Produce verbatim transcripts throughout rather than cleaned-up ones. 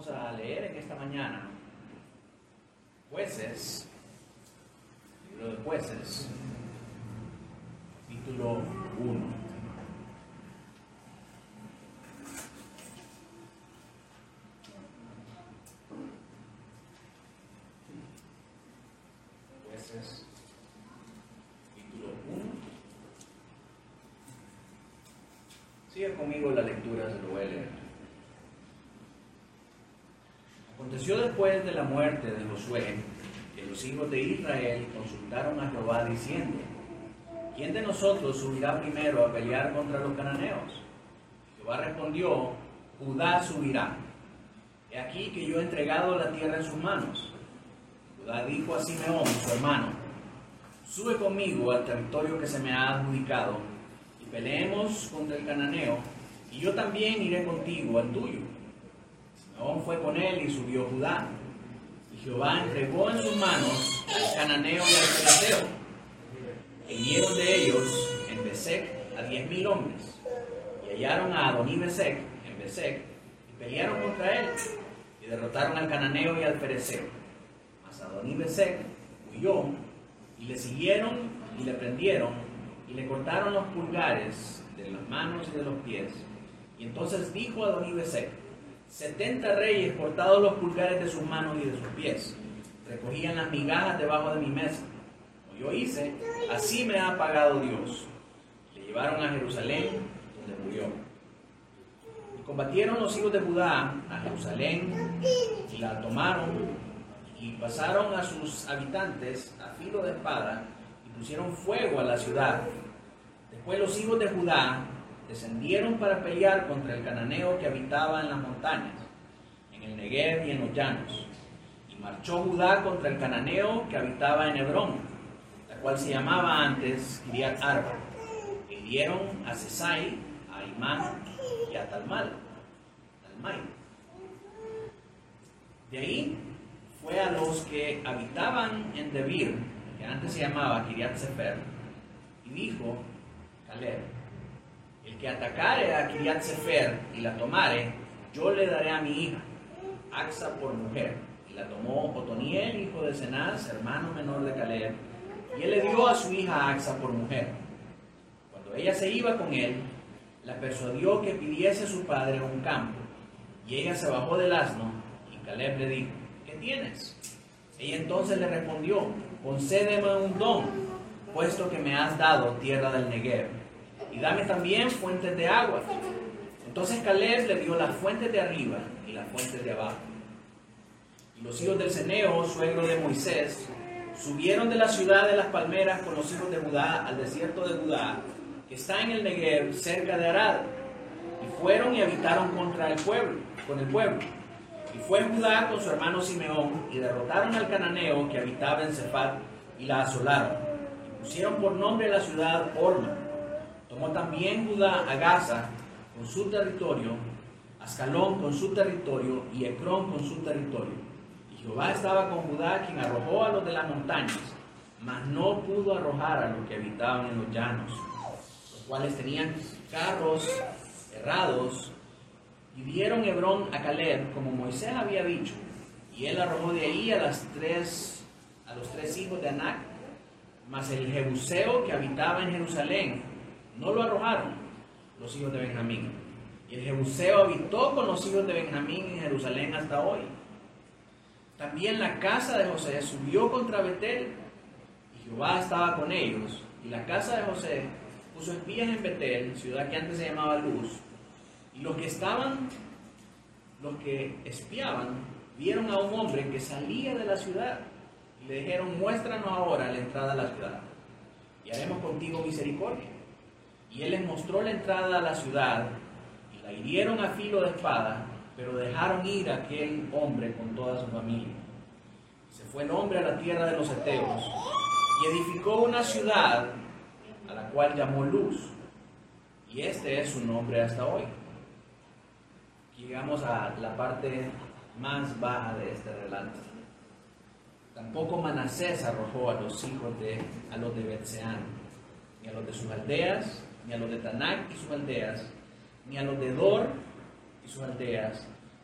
Vamos a leer en esta mañana Jueces, libro de Jueces, capítulo uno. Jueces, capítulo uno. Sigue conmigo la lectura, se lo voy a leer. Aconteció después de la muerte de Josué que los hijos de Israel consultaron a Jehová diciendo: ¿quién de nosotros subirá primero a pelear contra los cananeos? Jehová respondió: Judá subirá. He aquí que yo he entregado la tierra en sus manos. Judá dijo a Simeón, su hermano: sube conmigo al territorio que se me ha adjudicado y peleemos contra el cananeo, y yo también iré contigo al tuyo. Simeón fue con él y subió Judá. Y Jehová entregó en sus manos al cananeo y al fereceo. E hirieron de ellos en Besec a diez mil hombres. Y hallaron a Adoní-Besec en Besec y pelearon contra él. Y derrotaron al cananeo y al fereceo. Mas Adoní-Besec huyó y le siguieron y le prendieron y le cortaron los pulgares de las manos y de los pies. Y entonces dijo Adoní-Besec: setenta reyes cortados los pulgares de sus manos y de sus pies recogían las migajas debajo de mi mesa. Como yo hice, así me ha pagado Dios. Le llevaron a Jerusalén, donde murió. Y combatieron los hijos de Judá a Jerusalén y la tomaron y pasaron a sus habitantes a filo de espada y pusieron fuego a la ciudad. Después los hijos de Judá descendieron para pelear contra el cananeo que habitaba en las montañas, en el Negev y en los llanos. Y marchó Judá contra el cananeo que habitaba en Hebrón, la cual se llamaba antes Kiriat Arba. E hirieron a Sesai, a Imán y a Talmal, Talmai. De ahí fue a los que habitaban en Debir, que antes se llamaba Kiriat Sefer, y dijo Caleb: el que atacare a Kiriat Sefer y la tomare, yo le daré a mi hija, Axa, por mujer. Y la tomó Otoniel, hijo de Cenaz, hermano menor de Caleb, y él le dio a su hija Axa por mujer. Cuando ella se iba con él, la persuadió que pidiese a su padre un campo, y ella se bajó del asno, y Caleb le dijo: ¿qué tienes? Ella entonces le respondió: concédeme un don, puesto que me has dado tierra del Negev, y dame también fuentes de agua. Entonces Caleb le dio las fuentes de arriba y las fuentes de abajo. Y los hijos del Ceneo, suegro de Moisés, subieron de la ciudad de las palmeras con los hijos de Judá al desierto de Judá, que está en el Negev, cerca de Arad. Y fueron y habitaron contra el pueblo, con el pueblo. Y fue Judá con su hermano Simeón, y derrotaron al cananeo que habitaba en Sefat, y la asolaron. Y pusieron por nombre la ciudad Orma. Tomó también Judá a Gaza con su territorio, Ascalón con su territorio y Ecrón con su territorio. Y Jehová estaba con Judá, quien arrojó a los de las montañas, mas no pudo arrojar a los que habitaban en los llanos, los cuales tenían carros herrados. Y dieron Hebrón a Caleb, como Moisés había dicho, y él arrojó de ahí a, las tres, a los tres hijos de Anac, mas el jebuseo que habitaba en Jerusalén no lo arrojaron los hijos de Benjamín. Y el jebuseo habitó con los hijos de Benjamín en Jerusalén hasta hoy. También la casa de José subió contra Betel, y Jehová estaba con ellos. Y la casa de José puso espías en Betel, ciudad que antes se llamaba Luz. Y los que estaban, los que espiaban, vieron a un hombre que salía de la ciudad. Y le dijeron: muéstranos ahora la entrada a la ciudad, y haremos contigo misericordia. Y él les mostró la entrada a la ciudad, y la hirieron a filo de espada, pero dejaron ir a aquel hombre con toda su familia. Y se fue el hombre a la tierra de los heteos, y edificó una ciudad, a la cual llamó Luz, y este es su nombre hasta hoy. Aquí llegamos a la parte más baja de este relato. Tampoco Manasés arrojó a los hijos de, a los de Bet-Seán, ni a los de sus aldeas, ni a los de Tanac y sus aldeas, ni a los de Dor y sus aldeas,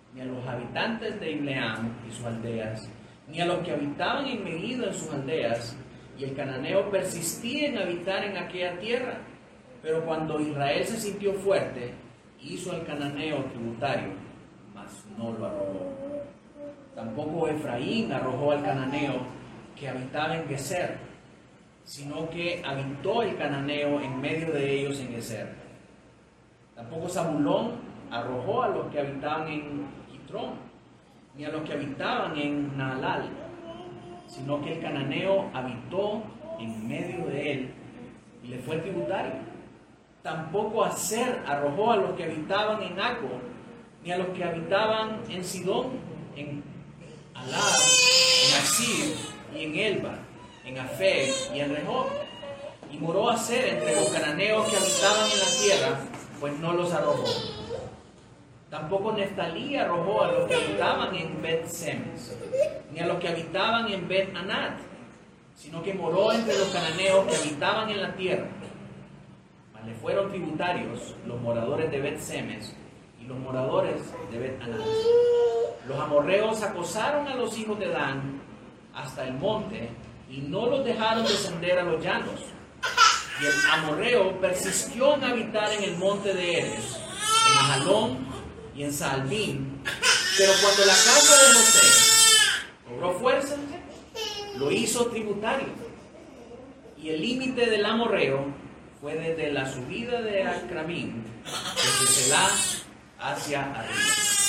ni a los habitantes de Ibleam y sus aldeas, ni a los que habitaban en Megiddo en sus aldeas, y el cananeo persistía en habitar en aquella tierra. Pero cuando Israel se sintió fuerte, hizo al cananeo tributario, mas no lo arrojó. Tampoco Efraín arrojó al cananeo que habitaba en Geser, sino que habitó el cananeo en medio de ellos en Geser. Tampoco Zabulón arrojó a los que habitaban en Quitrón, ni a los que habitaban en Naalal, sino que el cananeo habitó en medio de él y le fue tributario. Tampoco Aser arrojó a los que habitaban en Aco, ni a los que habitaban en Sidón, en Alab, en Asir y en Elba, en Afec y en Rehob. Y moró Aser entre los cananeos que habitaban en la tierra, pues no los arrojó. Tampoco Neftalí arrojó a los que habitaban en Bet-Semes, ni a los que habitaban en Bet-Anat, sino que moró entre los cananeos que habitaban en la tierra. Mas le fueron tributarios los moradores de Bet-Semes y los moradores de Bet-Anat. Los amorreos acosaron a los hijos de Dan hasta el monte y no los dejaron descender a los llanos. Y el amorreo persistió en habitar en el monte de Eres, en Ajalón y en Saalbín. Pero cuando la casa de José cobró fuerza, lo hizo tributario. Y el límite del amorreo fue desde la subida de Acrabín, desde Selá hacia arriba.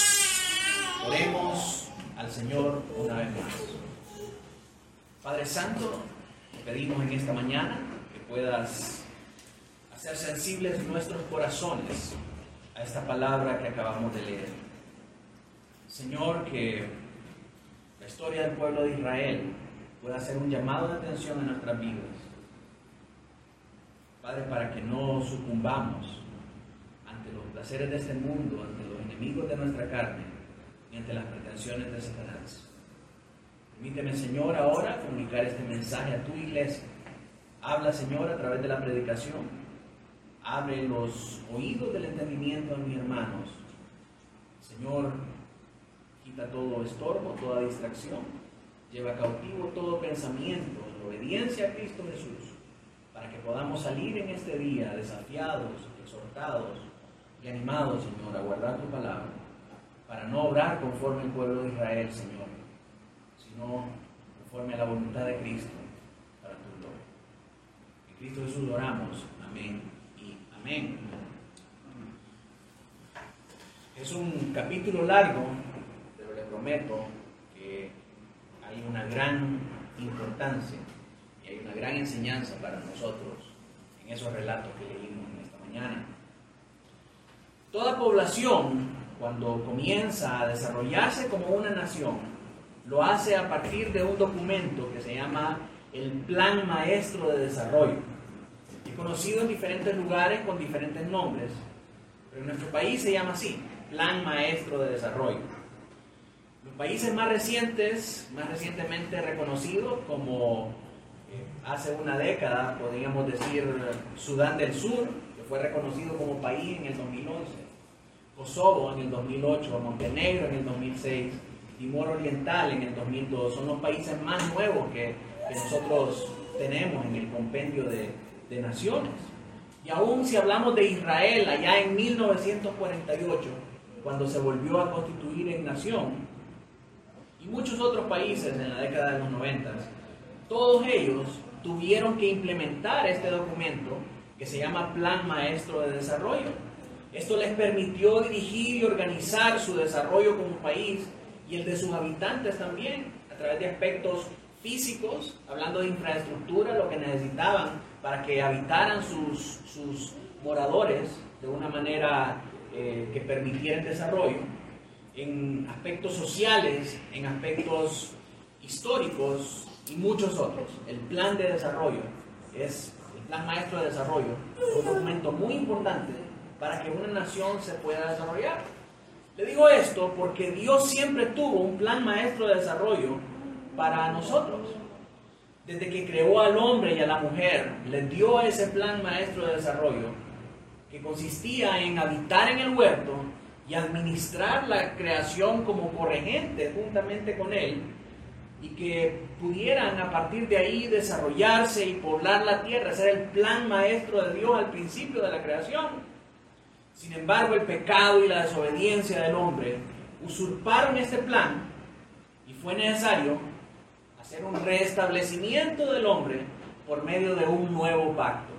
Oremos al Señor una vez más. Padre Santo, te pedimos en esta mañana que puedas hacer sensibles nuestros corazones a esta palabra que acabamos de leer. Señor, que la historia del pueblo de Israel pueda ser un llamado de atención en nuestras vidas. Padre, para que no sucumbamos ante los placeres de este mundo, ante los enemigos de nuestra carne y ante las pretensiones de Satanás. Permíteme, Señor, ahora comunicar este mensaje a tu iglesia. Habla, Señor, a través de la predicación. Abre los oídos del entendimiento de mis hermanos. Señor, quita todo estorbo, toda distracción. Lleva cautivo todo pensamiento en obediencia a Cristo Jesús, para que podamos salir en este día desafiados, exhortados y animados, Señor, a guardar tu palabra, para no obrar conforme el pueblo de Israel, Señor, sino conforme a la voluntad de Cristo, para tu gloria. En Cristo Jesús oramos. Amén y amén. Es un capítulo largo, pero le prometo que hay una gran importancia y hay una gran enseñanza para nosotros en esos relatos que leímos en esta mañana. Toda población, cuando comienza a desarrollarse como una nación, lo hace a partir de un documento que se llama el Plan Maestro de Desarrollo. Es conocido en diferentes lugares con diferentes nombres, pero en nuestro país se llama así, Plan Maestro de Desarrollo. Los países más recientes, más recientemente reconocidos, como eh, hace una década, podríamos decir Sudán del Sur, que fue reconocido como país en el dos mil once, Kosovo en el dos mil ocho, Montenegro en el dos mil seis, Timor Oriental en el dos mil dos, son los países más nuevos que, que nosotros tenemos en el compendio de, de naciones. Y aún si hablamos de Israel, allá en mil novecientos cuarenta y ocho, cuando se volvió a constituir en nación, y muchos otros países en la década de los noventa, todos ellos tuvieron que implementar este documento que se llama Plan Maestro de Desarrollo. Esto les permitió dirigir y organizar su desarrollo como país y el de sus habitantes también, a través de aspectos físicos, hablando de infraestructura, lo que necesitaban para que habitaran sus, sus moradores de una manera eh, que permitiera el desarrollo, en aspectos sociales, en aspectos históricos y muchos otros. El plan de desarrollo es el plan maestro de desarrollo, un documento muy importante para que una nación se pueda desarrollar. Le digo esto porque Dios siempre tuvo un plan maestro de desarrollo para nosotros. Desde que creó al hombre y a la mujer, les dio ese plan maestro de desarrollo que consistía en habitar en el huerto y administrar la creación como corregente juntamente con Él, y que pudieran a partir de ahí desarrollarse y poblar la tierra. Ese era el plan maestro de Dios al principio de la creación. Sin embargo, el pecado y la desobediencia del hombre usurparon este plan, y fue necesario hacer un restablecimiento del hombre por medio de un nuevo pacto.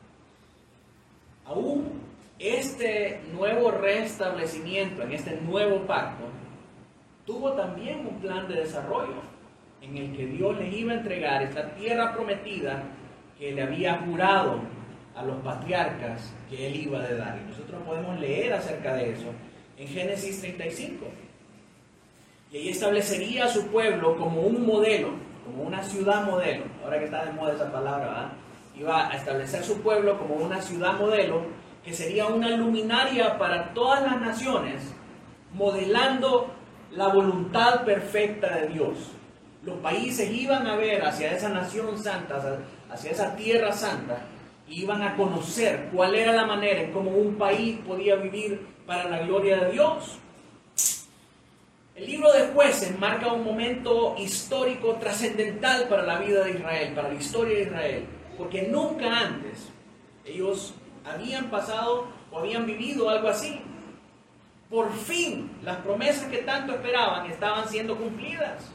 Aún este nuevo restablecimiento, en este nuevo pacto, tuvo también un plan de desarrollo en el que Dios les iba a entregar esta tierra prometida que le había jurado a los patriarcas que Él iba a dar. Y nosotros podemos leer acerca de eso en Génesis treinta y cinco. Y ahí establecería a su pueblo como un modelo, como una ciudad modelo. Ahora que está de moda esa palabra, ¿verdad? Iba a establecer su pueblo como una ciudad modelo, que sería una luminaria para todas las naciones, modelando la voluntad perfecta de Dios. Los países iban a ver hacia esa nación santa, hacia esa tierra santa, y iban a conocer cuál era la manera en cómo un país podía vivir para la gloria de Dios. El libro de Jueces marca un momento histórico trascendental para la vida de Israel, para la historia de Israel, porque nunca antes ellos habían pasado o habían vivido algo así. Por fin, las promesas que tanto esperaban estaban siendo cumplidas.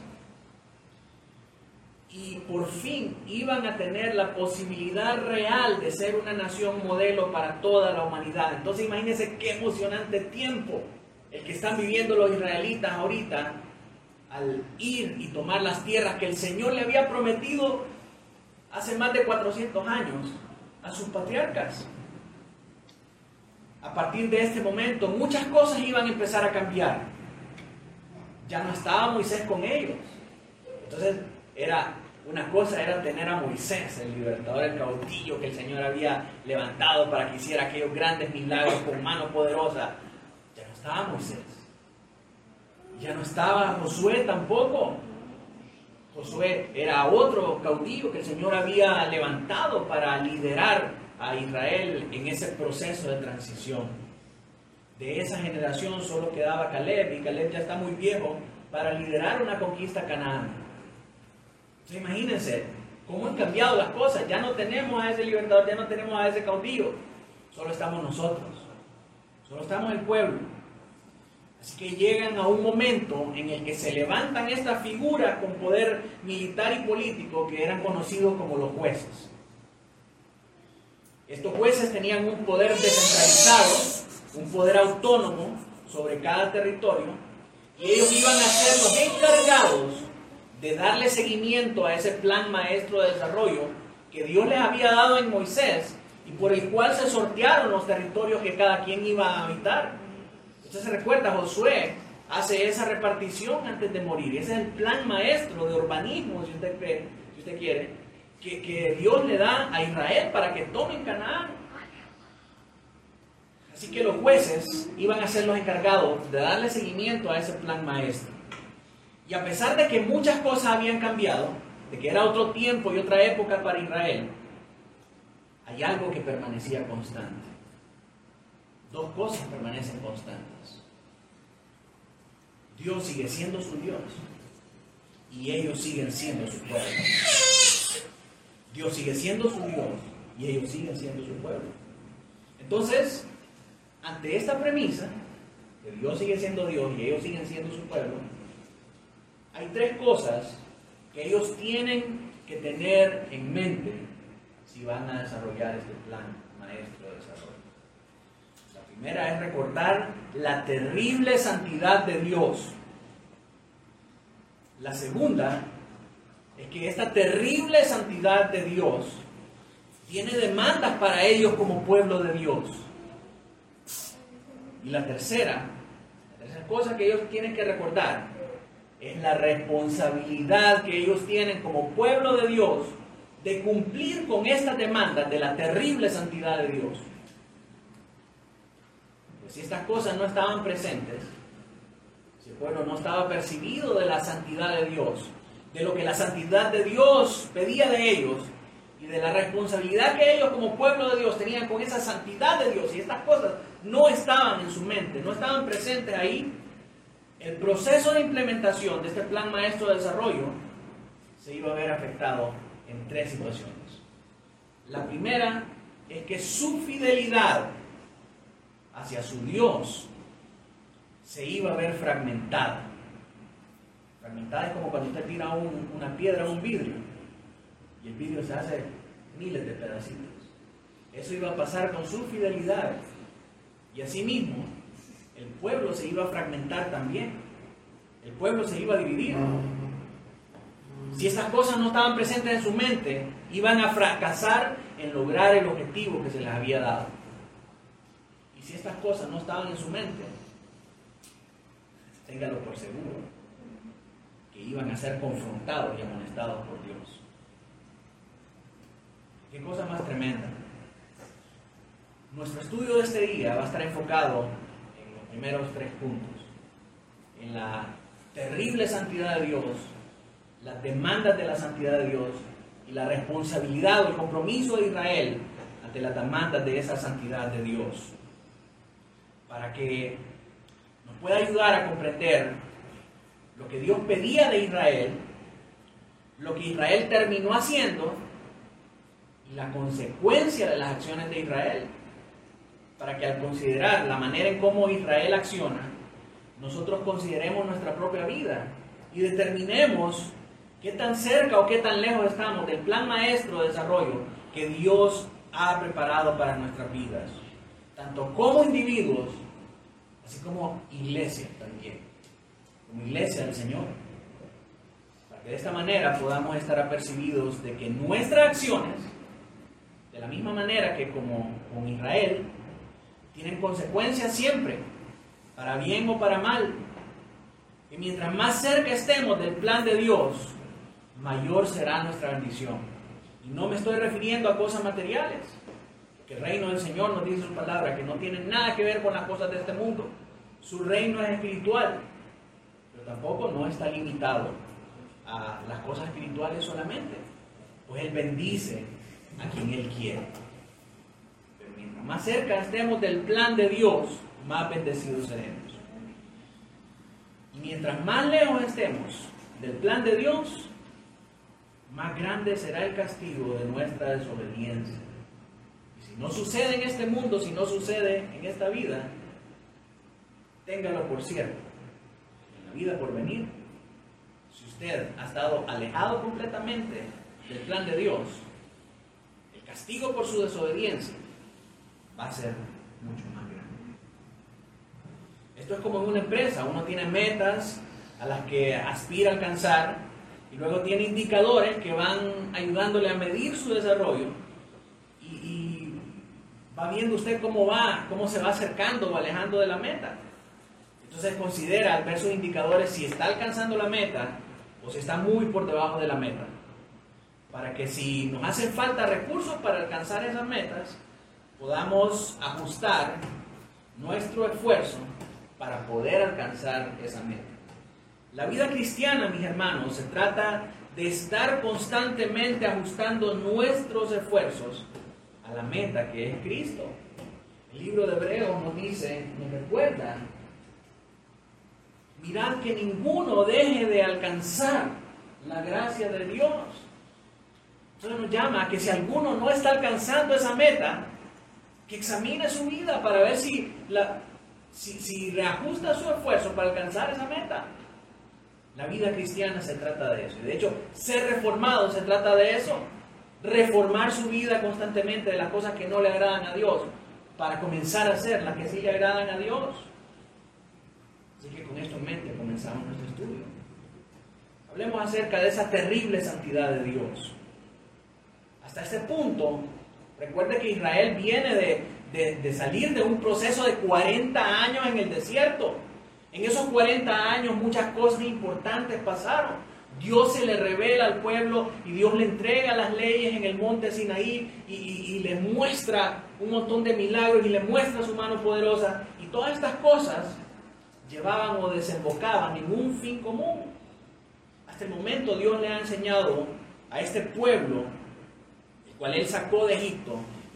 Y por fin iban a tener la posibilidad real de ser una nación modelo para toda la humanidad. Entonces imagínense qué emocionante tiempo el que están viviendo los israelitas ahorita, al ir y tomar las tierras que el Señor le había prometido hace más de cuatrocientos años a sus patriarcas. A partir de este momento, muchas cosas iban a empezar a cambiar. Ya no estaba Moisés con ellos. Entonces, era una cosa era tener a Moisés, el libertador, el caudillo que el Señor había levantado para que hiciera aquellos grandes milagros con mano poderosa. Ya no estaba Moisés. Ya no estaba Josué tampoco. Josué era otro caudillo que el Señor había levantado para liderar a Israel en ese proceso de transición. De esa generación solo quedaba Caleb, y Caleb ya está muy viejo para liderar una conquista a Canaán. Entonces, imagínense cómo han cambiado las cosas. Ya no tenemos a ese libertador, ya no tenemos a ese caudillo. Solo estamos nosotros. Solo estamos el pueblo. Así que llegan a un momento en el que se levantan estas figuras con poder militar y político que eran conocidos como los jueces. Estos jueces tenían un poder descentralizado, un poder autónomo sobre cada territorio, y ellos iban a ser los encargados de darle seguimiento a ese plan maestro de desarrollo que Dios les había dado en Moisés y por el cual se sortearon los territorios que cada quien iba a habitar. Usted se recuerda, Josué hace esa repartición antes de morir. Ese es el plan maestro de urbanismo, si usted cree, si usted quiere, que, que Dios le da a Israel para que tomen Canaán. Así que los jueces iban a ser los encargados de darle seguimiento a ese plan maestro. Y a pesar de que muchas cosas habían cambiado, de que era otro tiempo y otra época para Israel, hay algo que permanecía constante. Dos cosas permanecen constantes. Dios sigue siendo su Dios y ellos siguen siendo su pueblo. Dios sigue siendo su Dios y ellos siguen siendo su pueblo. Entonces, ante esta premisa, que Dios sigue siendo Dios y ellos siguen siendo su pueblo, hay tres cosas que ellos tienen que tener en mente si van a desarrollar este plan maestro de desarrollo. La primera es recordar la terrible santidad de Dios. La segunda es que esta terrible santidad de Dios tiene demandas para ellos como pueblo de Dios. Y la tercera, la tercera cosa que ellos tienen que recordar es la responsabilidad que ellos tienen como pueblo de Dios de cumplir con estas demandas de la terrible santidad de Dios. Pues si estas cosas no estaban presentes, si el pueblo no estaba percibido de la santidad de Dios, de lo que la santidad de Dios pedía de ellos y de la responsabilidad que ellos como pueblo de Dios tenían con esa santidad de Dios, y estas cosas no estaban en su mente, no estaban presentes ahí, el proceso de implementación de este plan maestro de desarrollo se iba a ver afectado en tres situaciones. La primera es que su fidelidad hacia su Dios se iba a ver fragmentada. Fragmentada es como cuando usted tira un, una piedra a un vidrio y el vidrio se hace miles de pedacitos. Eso iba a pasar con su fidelidad. Y asimismo, el pueblo se iba a fragmentar también. El pueblo se iba a dividir. Si estas cosas no estaban presentes en su mente, iban a fracasar en lograr el objetivo que se les había dado. Y si estas cosas no estaban en su mente, téngalo por seguro, que iban a ser confrontados y amonestados por Dios. Qué cosa más tremenda. Nuestro estudio de este día va a estar enfocado en los primeros tres puntos, en la terrible santidad de Dios, las demandas de la santidad de Dios y la responsabilidad o el compromiso de Israel ante las demandas de esa santidad de Dios, para que nos pueda ayudar a comprender lo que Dios pedía de Israel, lo que Israel terminó haciendo y la consecuencia de las acciones de Israel, para que al considerar la manera en cómo Israel acciona, nosotros consideremos nuestra propia vida y determinemos qué tan cerca o qué tan lejos estamos del plan maestro de desarrollo que Dios ha preparado para nuestras vidas, tanto como individuos, así como iglesia también, como iglesia del Señor, para que de esta manera podamos estar apercibidos de que nuestras acciones, de la misma manera que como con Israel, tienen consecuencias siempre, para bien o para mal. Y mientras más cerca estemos del plan de Dios, mayor será nuestra bendición. Y no me estoy refiriendo a cosas materiales, porque el reino del Señor nos dice su palabra, que no tiene nada que ver con las cosas de este mundo. Su reino es espiritual, pero tampoco no está limitado a las cosas espirituales solamente, pues Él bendice a quien Él quiere. Más cerca estemos del plan de Dios, más bendecidos seremos. Y mientras más lejos estemos del plan de Dios, más grande será el castigo de nuestra desobediencia. Y si no sucede en este mundo, si no sucede en esta vida, téngalo por cierto, en la vida por venir, si usted ha estado alejado completamente del plan de Dios, el castigo por su desobediencia va a ser mucho más grande. Esto es como en una empresa, uno tiene metas a las que aspira a alcanzar y luego tiene indicadores que van ayudándole a medir su desarrollo y, y va viendo usted cómo va, cómo se va acercando o alejando de la meta. Entonces considera al ver sus indicadores si está alcanzando la meta o si está muy por debajo de la meta, para que si nos hacen falta recursos para alcanzar esas metas, podamos ajustar nuestro esfuerzo para poder alcanzar esa meta. La vida cristiana, mis hermanos, se trata de estar constantemente ajustando nuestros esfuerzos a la meta que es Cristo. El libro de Hebreos nos dice, nos recuerda, mirad que ninguno deje de alcanzar la gracia de Dios. Entonces nos llama a que si alguno no está alcanzando esa meta, que examine su vida para ver si, la, si, si reajusta su esfuerzo para alcanzar esa meta. La vida cristiana se trata de eso. Y de hecho, ser reformado se trata de eso. Reformar su vida constantemente de las cosas que no le agradan a Dios para comenzar a hacer las que sí le agradan a Dios. Así que con esto en mente comenzamos nuestro estudio. Hablemos acerca de esa terrible santidad de Dios. Hasta ese punto, recuerde que Israel viene de, de, de salir de un proceso de cuarenta años en el desierto. En esos cuarenta años muchas cosas importantes pasaron. Dios se le revela al pueblo y Dios le entrega las leyes en el monte Sinaí y, y, y le muestra un montón de milagros y le muestra su mano poderosa. Y todas estas cosas llevaban o desembocaban en un fin común. Hasta el momento Dios le ha enseñado a este pueblo, el cual Él sacó de Egipto,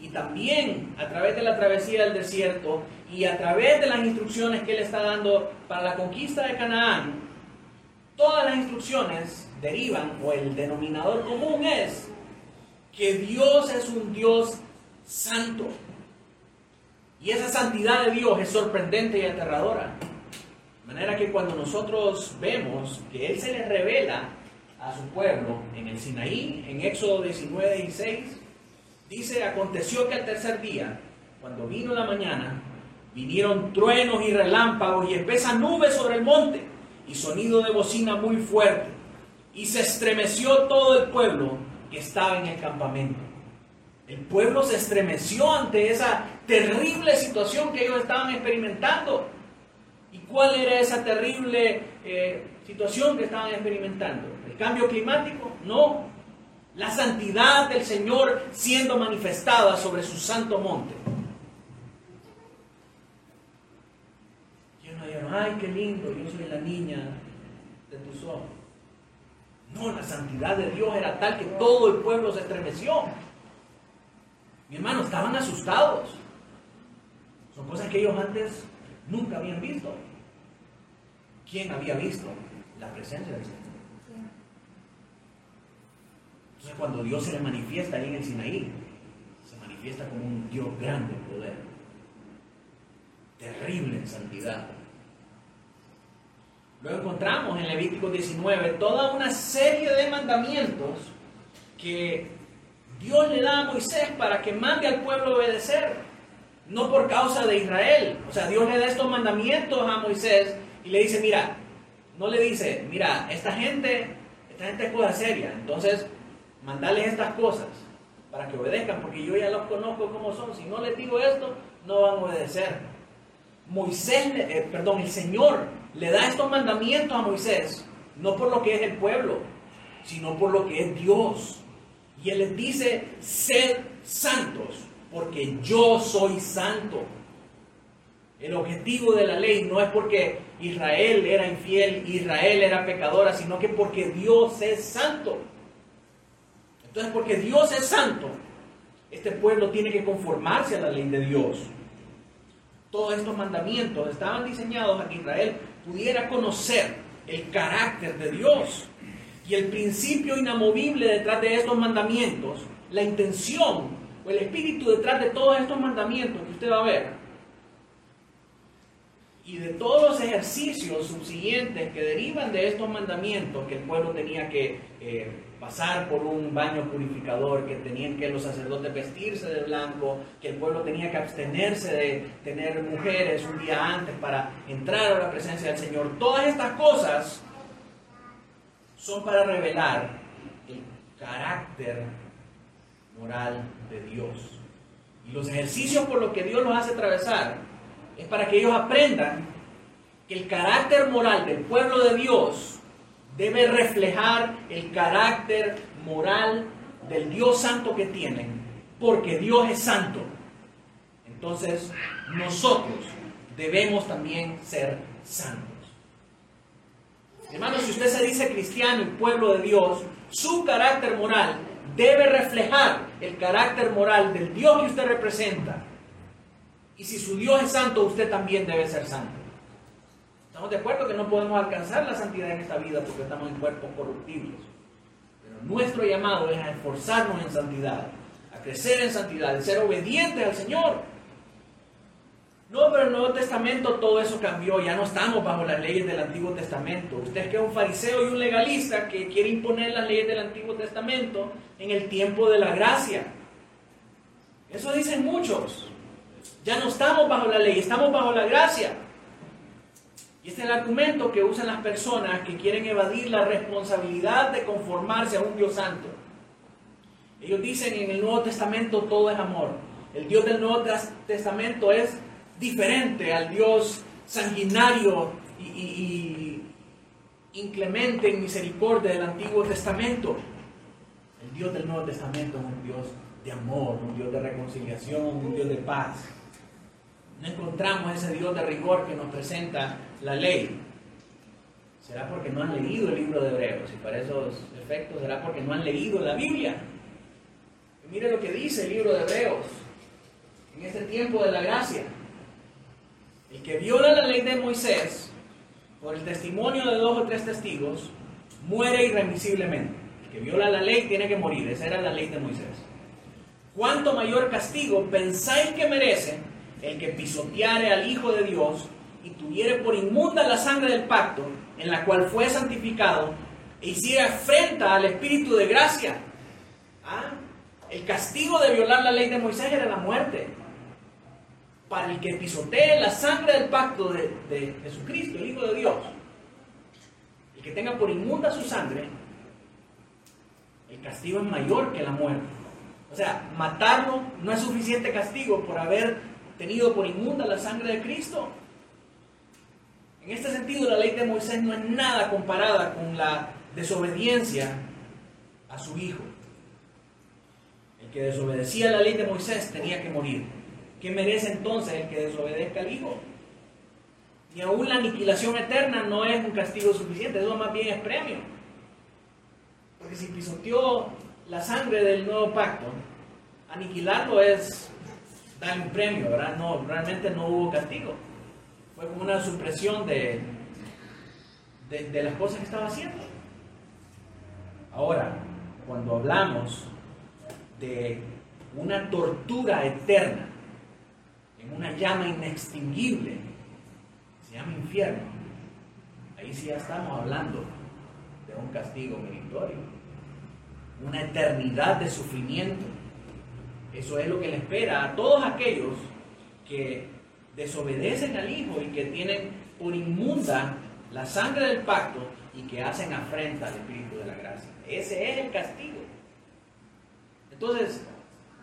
y también a través de la travesía del desierto y a través de las instrucciones que Él está dando para la conquista de Canaán, todas las instrucciones derivan, o el denominador común es, que Dios es un Dios santo. Y esa santidad de Dios es sorprendente y aterradora. De manera que cuando nosotros vemos que Él se le revela a su pueblo en el Sinaí, en Éxodo diecinueve, dieciséis, dice: aconteció que al tercer día, cuando vino la mañana, vinieron truenos y relámpagos y espesa nube sobre el monte, y sonido de bocina muy fuerte, y se estremeció todo el pueblo que estaba en el campamento. El pueblo se estremeció ante esa terrible situación que ellos estaban experimentando. ¿Y cuál era esa terrible eh, situación que estaban experimentando? ¿El cambio climático? No. La santidad del Señor siendo manifestada sobre su santo monte. Y ellos no dijeron: ay, qué lindo, yo soy la niña de tus ojos. No, la santidad de Dios era tal que todo el pueblo se estremeció. Mi hermano, estaban asustados. Son cosas que ellos antes nunca habían visto. ¿Quién había visto la presencia del Señor? Entonces, cuando Dios se le manifiesta ahí en el Sinaí, se manifiesta como un Dios grande en poder, terrible en santidad. Luego encontramos en Levítico diecinueve toda una serie de mandamientos que Dios le da a Moisés para que mande al pueblo a obedecer, no por causa de Israel. O sea, Dios le da estos mandamientos a Moisés y le dice: mira, no le dice, mira, esta gente, esta gente es cosa seria, entonces mandales estas cosas para que obedezcan, porque yo ya los conozco como son. Si no les digo esto, no van a obedecer. Moisés, eh, perdón, el Señor le da estos mandamientos a Moisés, no por lo que es el pueblo, sino por lo que es Dios. Y Él les dice: sed santos, porque yo soy santo. El objetivo de la ley no es porque Israel era infiel, Israel era pecadora, sino que porque Dios es santo. Entonces, porque Dios es santo, este pueblo tiene que conformarse a la ley de Dios. Todos estos mandamientos estaban diseñados a que Israel pudiera conocer el carácter de Dios. Y el principio inamovible detrás de estos mandamientos, la intención o el espíritu detrás de todos estos mandamientos que usted va a ver, y de todos los ejercicios subsiguientes que derivan de estos mandamientos, que el pueblo tenía que eh, pasar por un baño purificador, que tenían que los sacerdotes vestirse de blanco, que el pueblo tenía que abstenerse de tener mujeres un día antes para entrar a la presencia del Señor. Todas estas cosas son para revelar el carácter moral de Dios. Y los ejercicios por los que Dios los hace atravesar es para que ellos aprendan que el carácter moral del pueblo de Dios debe reflejar el carácter moral del Dios santo que tienen, porque Dios es santo. Entonces, nosotros debemos también ser santos. Hermanos, si usted se dice cristiano y pueblo de Dios, su carácter moral debe reflejar el carácter moral del Dios que usted representa. Y si su Dios es santo, usted también debe ser santo. Estamos de acuerdo que no podemos alcanzar la santidad en esta vida porque estamos en cuerpos corruptibles. Pero nuestro llamado es a esforzarnos en santidad, a crecer en santidad, a ser obedientes al Señor. No, pero en el Nuevo Testamento todo eso cambió, ya no estamos bajo las leyes del Antiguo Testamento. Usted es que es un fariseo y un legalista que quiere imponer las leyes del Antiguo Testamento en el tiempo de la gracia. Eso dicen muchos. Ya no estamos bajo la ley, estamos bajo la gracia. Y este es el argumento que usan las personas que quieren evadir la responsabilidad de conformarse a un Dios santo. Ellos dicen en el Nuevo Testamento todo es amor. El Dios del Nuevo Testamento es diferente al Dios sanguinario y, y, y inclemente en misericordia del Antiguo Testamento. El Dios del Nuevo Testamento es un Dios de amor, un Dios de reconciliación, un Dios de paz. No encontramos ese Dios de rigor que nos presenta la ley. ¿Será porque no han leído el libro de Hebreos? Y para esos efectos, ¿será porque no han leído la Biblia? Y mire lo que dice el libro de Hebreos. en este tiempo de la gracia. El que viola la ley de Moisés, por el testimonio de dos o tres testigos, muere irremisiblemente. El que viola la ley tiene que morir. Esa era la ley de Moisés. ¿Cuánto mayor castigo pensáis que merece el que pisoteare al Hijo de Dios y tuviere por inmunda la sangre del pacto, en la cual fue santificado, e hiciera afrenta al Espíritu de gracia? ¿Ah? El castigo de violar la ley de Moisés era la muerte. Para el que pisotee la sangre del pacto de, de Jesucristo, el Hijo de Dios, el que tenga por inmunda su sangre, el castigo es mayor que la muerte. O sea, matarlo no es suficiente castigo por haber tenido por inmunda la sangre de Cristo. En este sentido, la ley de Moisés no es nada comparada con la desobediencia a su Hijo. El que desobedecía la ley de Moisés tenía que morir. ¿Qué merece entonces el que desobedezca al Hijo? Ni aún la aniquilación eterna no es un castigo suficiente, eso más bien es premio. Porque si pisoteó la sangre del nuevo pacto, aniquilarlo es darle un premio, ¿verdad? No, realmente no hubo castigo. Fue como una supresión de, de, de las cosas que estaba haciendo. Ahora, cuando hablamos de una tortura eterna en una llama inextinguible, se llama infierno, ahí sí ya estamos hablando de un castigo meritorio, una eternidad de sufrimiento. Eso es lo que le espera a todos aquellos que desobedecen al Hijo y que tienen por inmunda la sangre del pacto y que hacen afrenta al Espíritu de la gracia. Ese es el castigo. Entonces,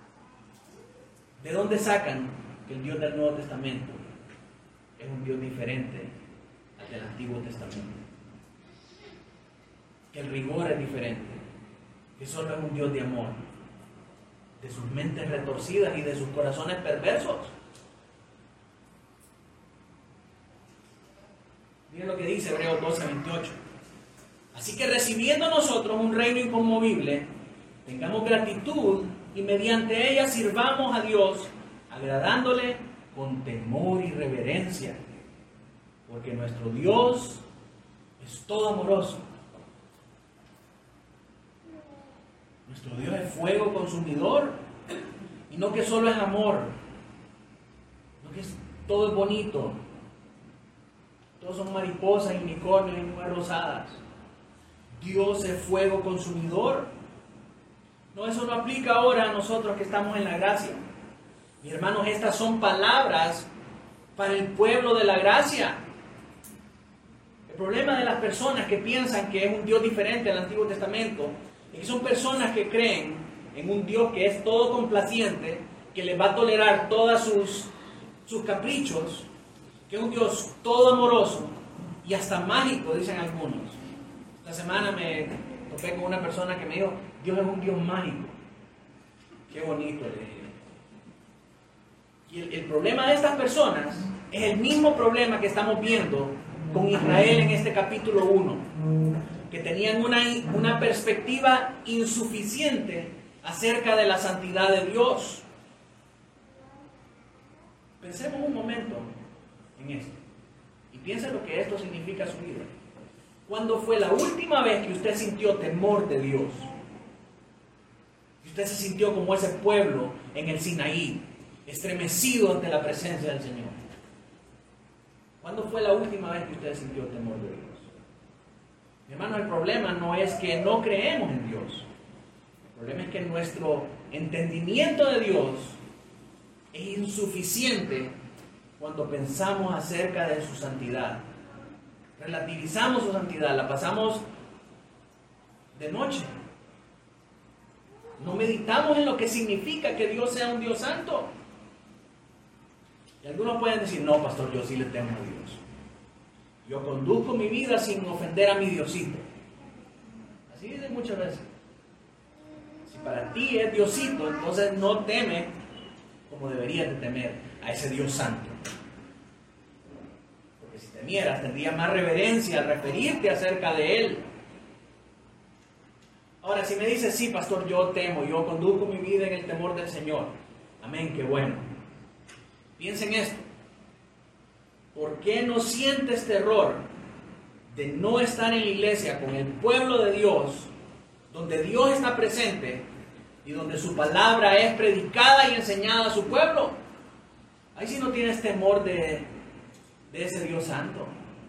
¿de dónde sacan que el Dios del Nuevo Testamento es un Dios diferente al del Antiguo Testamento? Que el rigor es diferente, que solo es un Dios de amor, de sus mentes retorcidas y de sus corazones perversos. Miren lo que dice Hebreos doce, veintiocho. Así que recibiendo nosotros un reino inconmovible, tengamos gratitud y mediante ella sirvamos a Dios, agradándole con temor y reverencia, porque nuestro Dios es todo amoroso. Nuestro Dios es fuego consumidor, y no que solo es amor, no que es, todo es bonito, todos son mariposas y unicornios y nubes rosadas. Dios es fuego consumidor. No, eso no aplica ahora a nosotros que estamos en la gracia. Mis hermanos, estas son palabras para el pueblo de la gracia. El problema de las personas que piensan que es un Dios diferente al Antiguo Testamento es que son personas que creen en un Dios que es todo complaciente, que les va a tolerar todos sus, sus caprichos, que es un Dios todo amoroso y hasta mágico, dicen algunos. Esta semana me topé con una persona que me dijo, Dios es un Dios mágico. Qué bonito, le dije. Y el, el problema de estas personas es el mismo problema que estamos viendo con Israel en este capítulo uno, que tenían una, una perspectiva insuficiente acerca de la santidad de Dios. Pensemos un momento en esto y piensen lo que esto significa a su vida. ¿Cuándo fue la última vez que usted sintió temor de Dios? Usted se sintió como ese pueblo en el Sinaí, estremecido ante la presencia del Señor. ¿Cuándo fue la última vez que usted sintió temor de Dios? Mi hermano, el problema no es que no creemos en Dios. El problema es que nuestro entendimiento de Dios es insuficiente cuando pensamos acerca de su santidad. Relativizamos su santidad, la pasamos de noche. No meditamos en lo que significa que Dios sea un Dios santo. Y algunos pueden decir, no, pastor, yo sí le temo a Dios. Yo conduzco mi vida sin ofender a mi Diosito. Así dicen muchas veces. Si para ti es Diosito, entonces no teme como deberías de temer a ese Dios santo. Porque si temieras, tendrías más reverencia al referirte acerca de Él. Ahora, si me dices, sí, pastor, yo temo, yo conduzco mi vida en el temor del Señor. Amén, qué bueno. Piensen esto. ¿Por qué no sientes terror de no estar en la iglesia con el pueblo de Dios, donde Dios está presente y donde su palabra es predicada y enseñada a su pueblo? Ahí sí no tienes temor de, de ese Dios santo.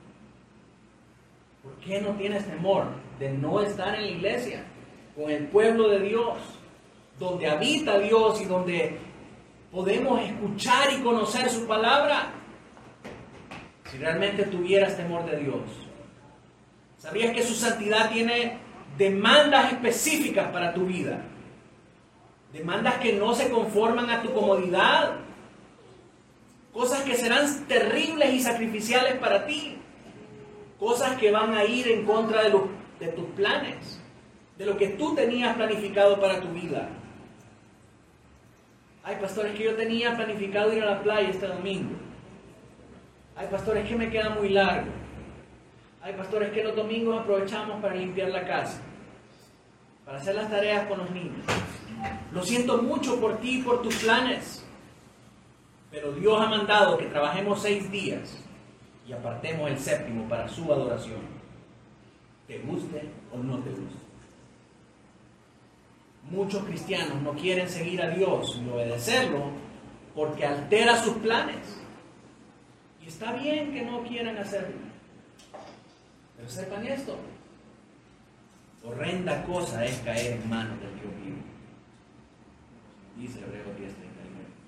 ¿Por qué no tienes temor de no estar en la iglesia con el pueblo de Dios, donde habita Dios y donde podemos escuchar y conocer su palabra? Si realmente tuvieras temor de Dios, ¿sabías que su santidad tiene demandas específicas para tu vida? Demandas que no se conforman a tu comodidad. Cosas que serán terribles y sacrificiales para ti. Cosas que van a ir en contra de, lo, de tus planes, de lo que tú tenías planificado para tu vida. Ay, pastor, es que yo tenía planificado ir a la playa este domingo. Ay, pastor, es que me queda muy largo. Ay, pastor, es que los domingos aprovechamos para limpiar la casa, para hacer las tareas con los niños. Lo siento mucho por ti y por tus planes, pero Dios ha mandado que trabajemos seis días y apartemos el séptimo para su adoración, te guste o no te guste. Muchos cristianos no quieren seguir a Dios y obedecerlo porque altera sus planes. Y está bien que no quieran hacerlo, pero sepan esto: horrenda cosa es caer en manos del Dios vivo, dice Hebreos diez treinta y nueve.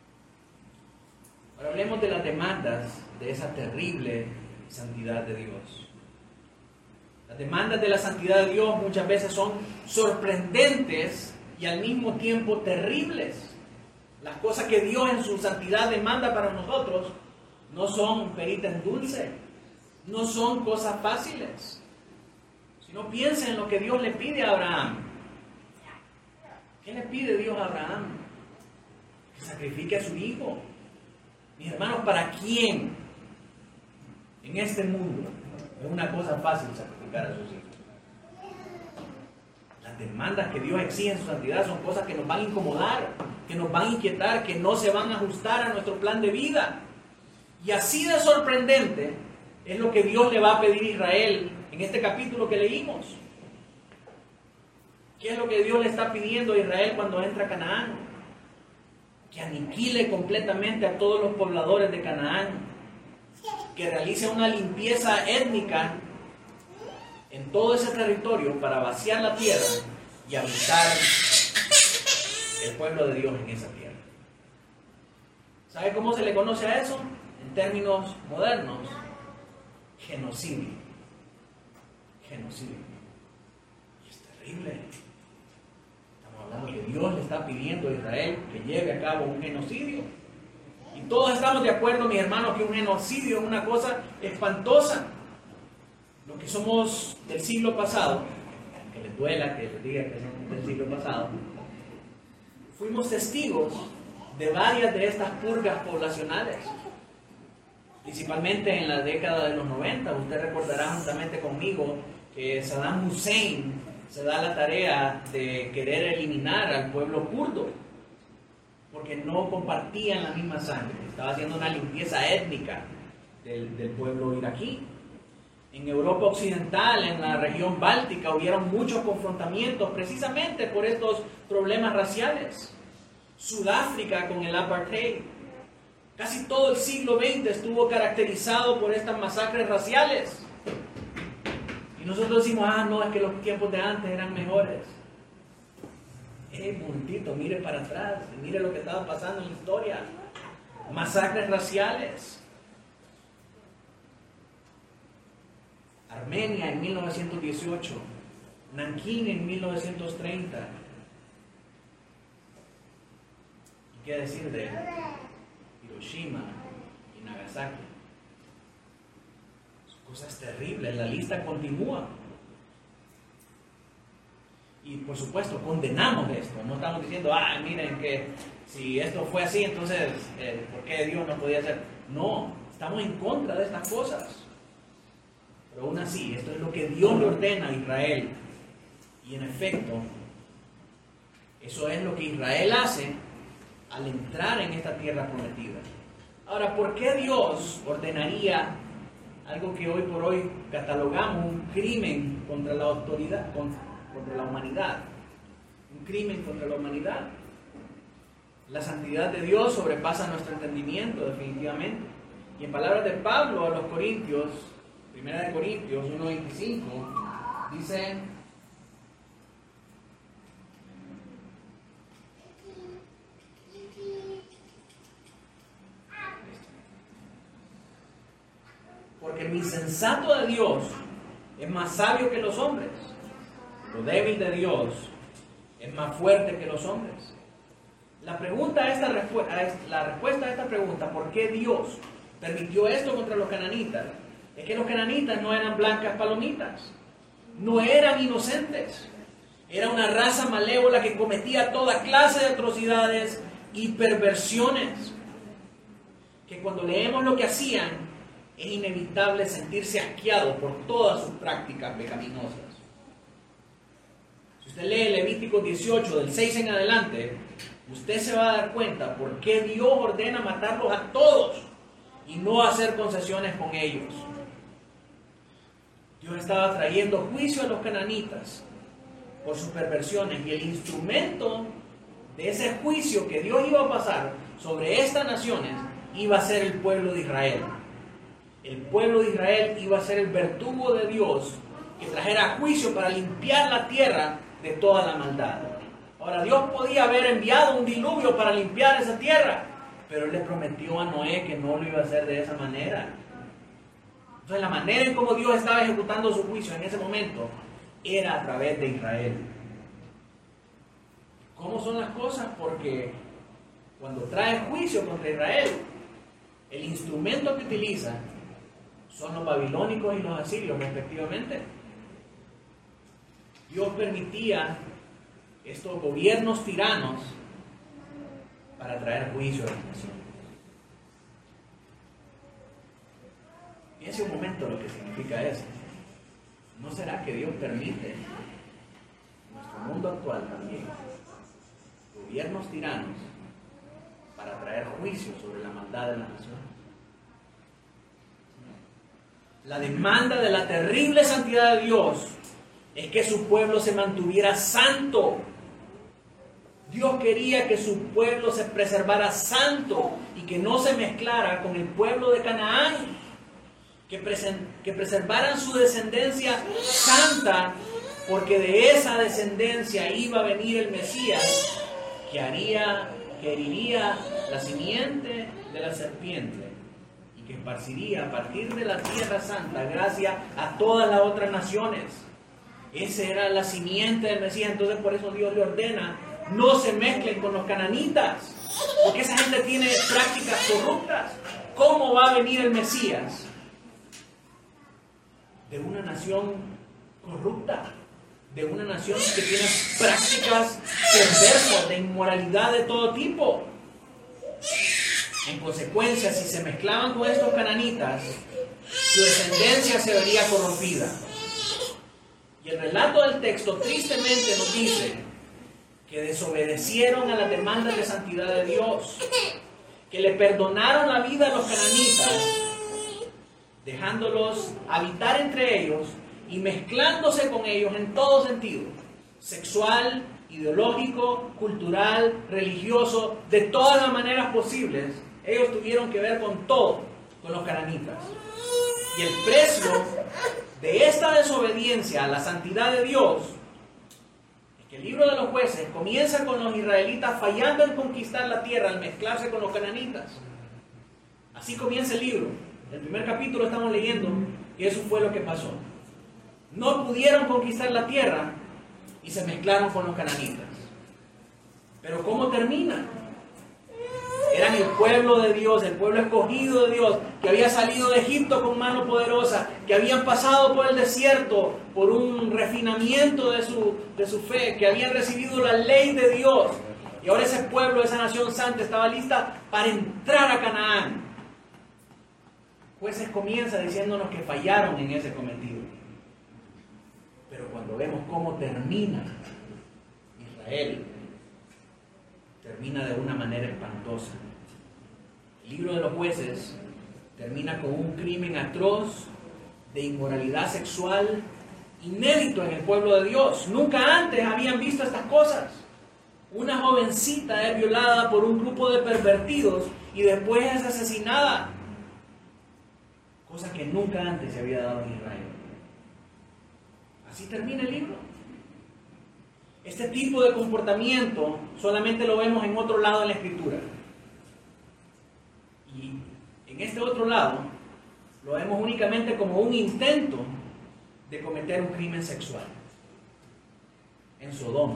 Ahora hablemos de las demandas de esa terrible santidad de Dios. Las demandas de la santidad de Dios muchas veces son sorprendentes y al mismo tiempo terribles. Las cosas que Dios en su santidad demanda para nosotros no son perita en dulce, no son cosas fáciles. Si no, piensen en lo que Dios le pide a Abraham. ¿Qué le pide Dios a Abraham? Que sacrifique a su hijo. Mis hermanos, ¿para quién en este mundo es una cosa fácil sacrificar a sus hijos? Las demandas que Dios exige en su santidad son cosas que nos van a incomodar, que nos van a inquietar, que no se van a ajustar a nuestro plan de vida. Y así de sorprendente es lo que Dios le va a pedir a Israel en este capítulo que leímos. ¿Qué es lo que Dios le está pidiendo a Israel cuando entra a Canaán? Que aniquile completamente a todos los pobladores de Canaán, que realice una limpieza étnica en todo ese territorio para vaciar la tierra y habitar el pueblo de Dios en esa tierra. ¿Sabe cómo se le conoce a eso? En términos modernos, genocidio. Genocidio. Y es terrible. Estamos hablando que Dios le está pidiendo a Israel que lleve a cabo un genocidio. Y todos estamos de acuerdo, mis hermanos, que un genocidio es una cosa espantosa. Los que somos del siglo pasado, que les duela que les diga que son del siglo pasado, fuimos testigos de varias de estas purgas poblacionales. Principalmente en la década de los noventa, usted recordará juntamente conmigo que Saddam Hussein se da la tarea de querer eliminar al pueblo kurdo, porque no compartían la misma sangre. Estaba haciendo una limpieza étnica del, del pueblo iraquí. En Europa Occidental, en la región báltica, hubieron muchos confrontamientos precisamente por estos problemas raciales. Sudáfrica con el apartheid. Casi todo el siglo veinte estuvo caracterizado por estas masacres raciales. Y nosotros decimos, ah, no, es que los tiempos de antes eran mejores. Eh, momentito, mire para atrás, mire lo que estaba pasando en la historia. Masacres raciales. Armenia en mil novecientos dieciocho, Nankín en mil novecientos treinta. ¿Y qué decir de Hiroshima y Nagasaki? Son cosas terribles, la lista continúa. Y por supuesto, condenamos esto. No estamos diciendo, ah, miren que si esto fue así, entonces, eh, ¿por qué Dios no podía hacer? No, estamos en contra de estas cosas. Pero aún así, esto es lo que Dios le ordena a Israel. Y en efecto, eso es lo que Israel hace al entrar en esta tierra prometida. Ahora, ¿por qué Dios ordenaría algo que hoy por hoy catalogamos un crimen contra la autoridad, contra la humanidad? Un crimen contra la humanidad. La santidad de Dios sobrepasa nuestro entendimiento, definitivamente. Y en palabras de Pablo a los Corintios, primera de Corintios uno veinticinco, dice: porque el insensato de Dios es más sabio que los hombres, lo débil de Dios es más fuerte que los hombres. La, pregunta a esta, la respuesta a esta pregunta, ¿por qué Dios permitió esto contra los cananitas? Es que los cananitas no eran blancas palomitas, no eran inocentes. Era una raza malévola que cometía toda clase de atrocidades y perversiones, que cuando leemos lo que hacían, es inevitable sentirse asqueado por todas sus prácticas pecaminosas. Si usted lee Levítico dieciocho, del seis en adelante, usted se va a dar cuenta por qué Dios ordena matarlos a todos y no hacer concesiones con ellos. Dios estaba trayendo juicio a los cananitas por sus perversiones, y el instrumento de ese juicio que Dios iba a pasar sobre estas naciones iba a ser el pueblo de Israel. El pueblo de Israel iba a ser el verdugo de Dios que trajera juicio para limpiar la tierra de toda la maldad. Ahora, Dios podía haber enviado un diluvio para limpiar esa tierra, pero Él le prometió a Noé que no lo iba a hacer de esa manera. Entonces, la manera en cómo Dios estaba ejecutando su juicio en ese momento era a través de Israel. ¿Cómo son las cosas? Porque cuando trae juicio contra Israel, el instrumento que utiliza son los babilónicos y los asirios, respectivamente. Dios permitía estos gobiernos tiranos para traer juicio a la nación. Piense un momento lo que significa eso. ¿No será que Dios permite en nuestro mundo actual también gobiernos tiranos para traer juicio sobre la maldad de la nación? La demanda de la terrible santidad de Dios es que su pueblo se mantuviera santo. Dios quería que su pueblo se preservara santo y que no se mezclara con el pueblo de Canaán, que, presen, que preservaran su descendencia santa, porque de esa descendencia iba a venir el Mesías que haría, que heriría la simiente de la serpiente y que esparciría a partir de la tierra santa gracia a todas las otras naciones. Esa era la simiente del Mesías. Entonces por eso Dios le ordena: no se mezclen con los cananitas, porque esa gente tiene prácticas corruptas. ¿Cómo va a venir el Mesías? De una nación corrupta, de una nación que tiene prácticas perversas, de inmoralidad de todo tipo. En consecuencia, si se mezclaban con estos cananitas, su descendencia se vería corrompida. Y el relato del texto tristemente nos dice que desobedecieron a las demandas de santidad de Dios, que le perdonaron la vida a los cananitas, dejándolos habitar entre ellos y mezclándose con ellos en todo sentido: sexual, ideológico, cultural, religioso, de todas las maneras posibles. Ellos tuvieron que ver con todo, con los cananitas. Y el precio de esta desobediencia a la santidad de Dios es que el libro de los Jueces comienza con los israelitas fallando en conquistar la tierra al mezclarse con los cananitas. Así comienza el libro. El primer capítulo estamos leyendo que eso fue lo que pasó. No pudieron conquistar la tierra y se mezclaron con los cananitas. Pero ¿cómo termina? Eran el pueblo de Dios, el pueblo escogido de Dios, que había salido de Egipto con mano poderosa, que habían pasado por el desierto por un refinamiento de su, de su fe, que habían recibido la ley de Dios. Y ahora ese pueblo, esa nación santa, estaba lista para entrar a Canaán. Jueces comienza diciéndonos que fallaron en ese cometido. Pero cuando vemos cómo termina Israel, termina de una manera espantosa. libro de los Jueces termina con un crimen atroz de inmoralidad sexual inédito en el pueblo de Dios. Nunca antes habían visto estas cosas. Una jovencita es violada por un grupo de pervertidos y después es asesinada. Cosa que nunca antes se había dado en Israel. Así termina el libro. Este tipo de comportamiento solamente lo vemos en otro lado de la Escritura. Y en este otro lado lo vemos únicamente como un intento de cometer un crimen sexual en Sodoma.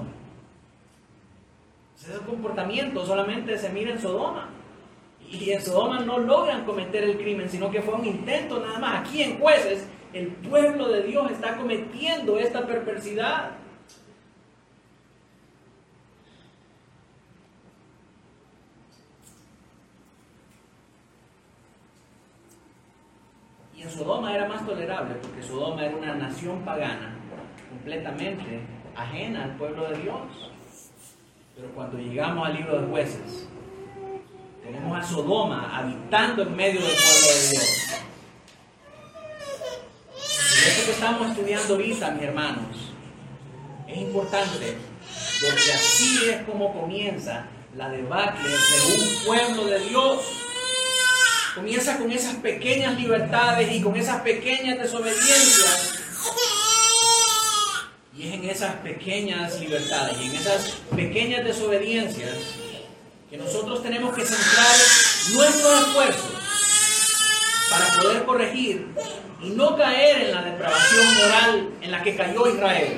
Ese comportamiento solamente se mira en Sodoma. Y en Sodoma no logran cometer el crimen, sino que fue un intento nada más. Aquí en Jueces, el pueblo de Dios está cometiendo esta perversidad. Y en Sodoma era más tolerable, porque Sodoma era una nación pagana, completamente ajena al pueblo de Dios. Pero cuando llegamos al libro de Jueces, tenemos a Sodoma habitando en medio del pueblo de Dios. Y esto que estamos estudiando ahorita, mis hermanos, es importante, porque así es como comienza la debacle de un pueblo de Dios. Comienza con esas pequeñas libertades y con esas pequeñas desobediencias. Y es en esas pequeñas libertades y en esas pequeñas desobediencias que nosotros tenemos que centrar nuestros esfuerzos para poder corregir y no caer en la depravación moral en la que cayó Israel.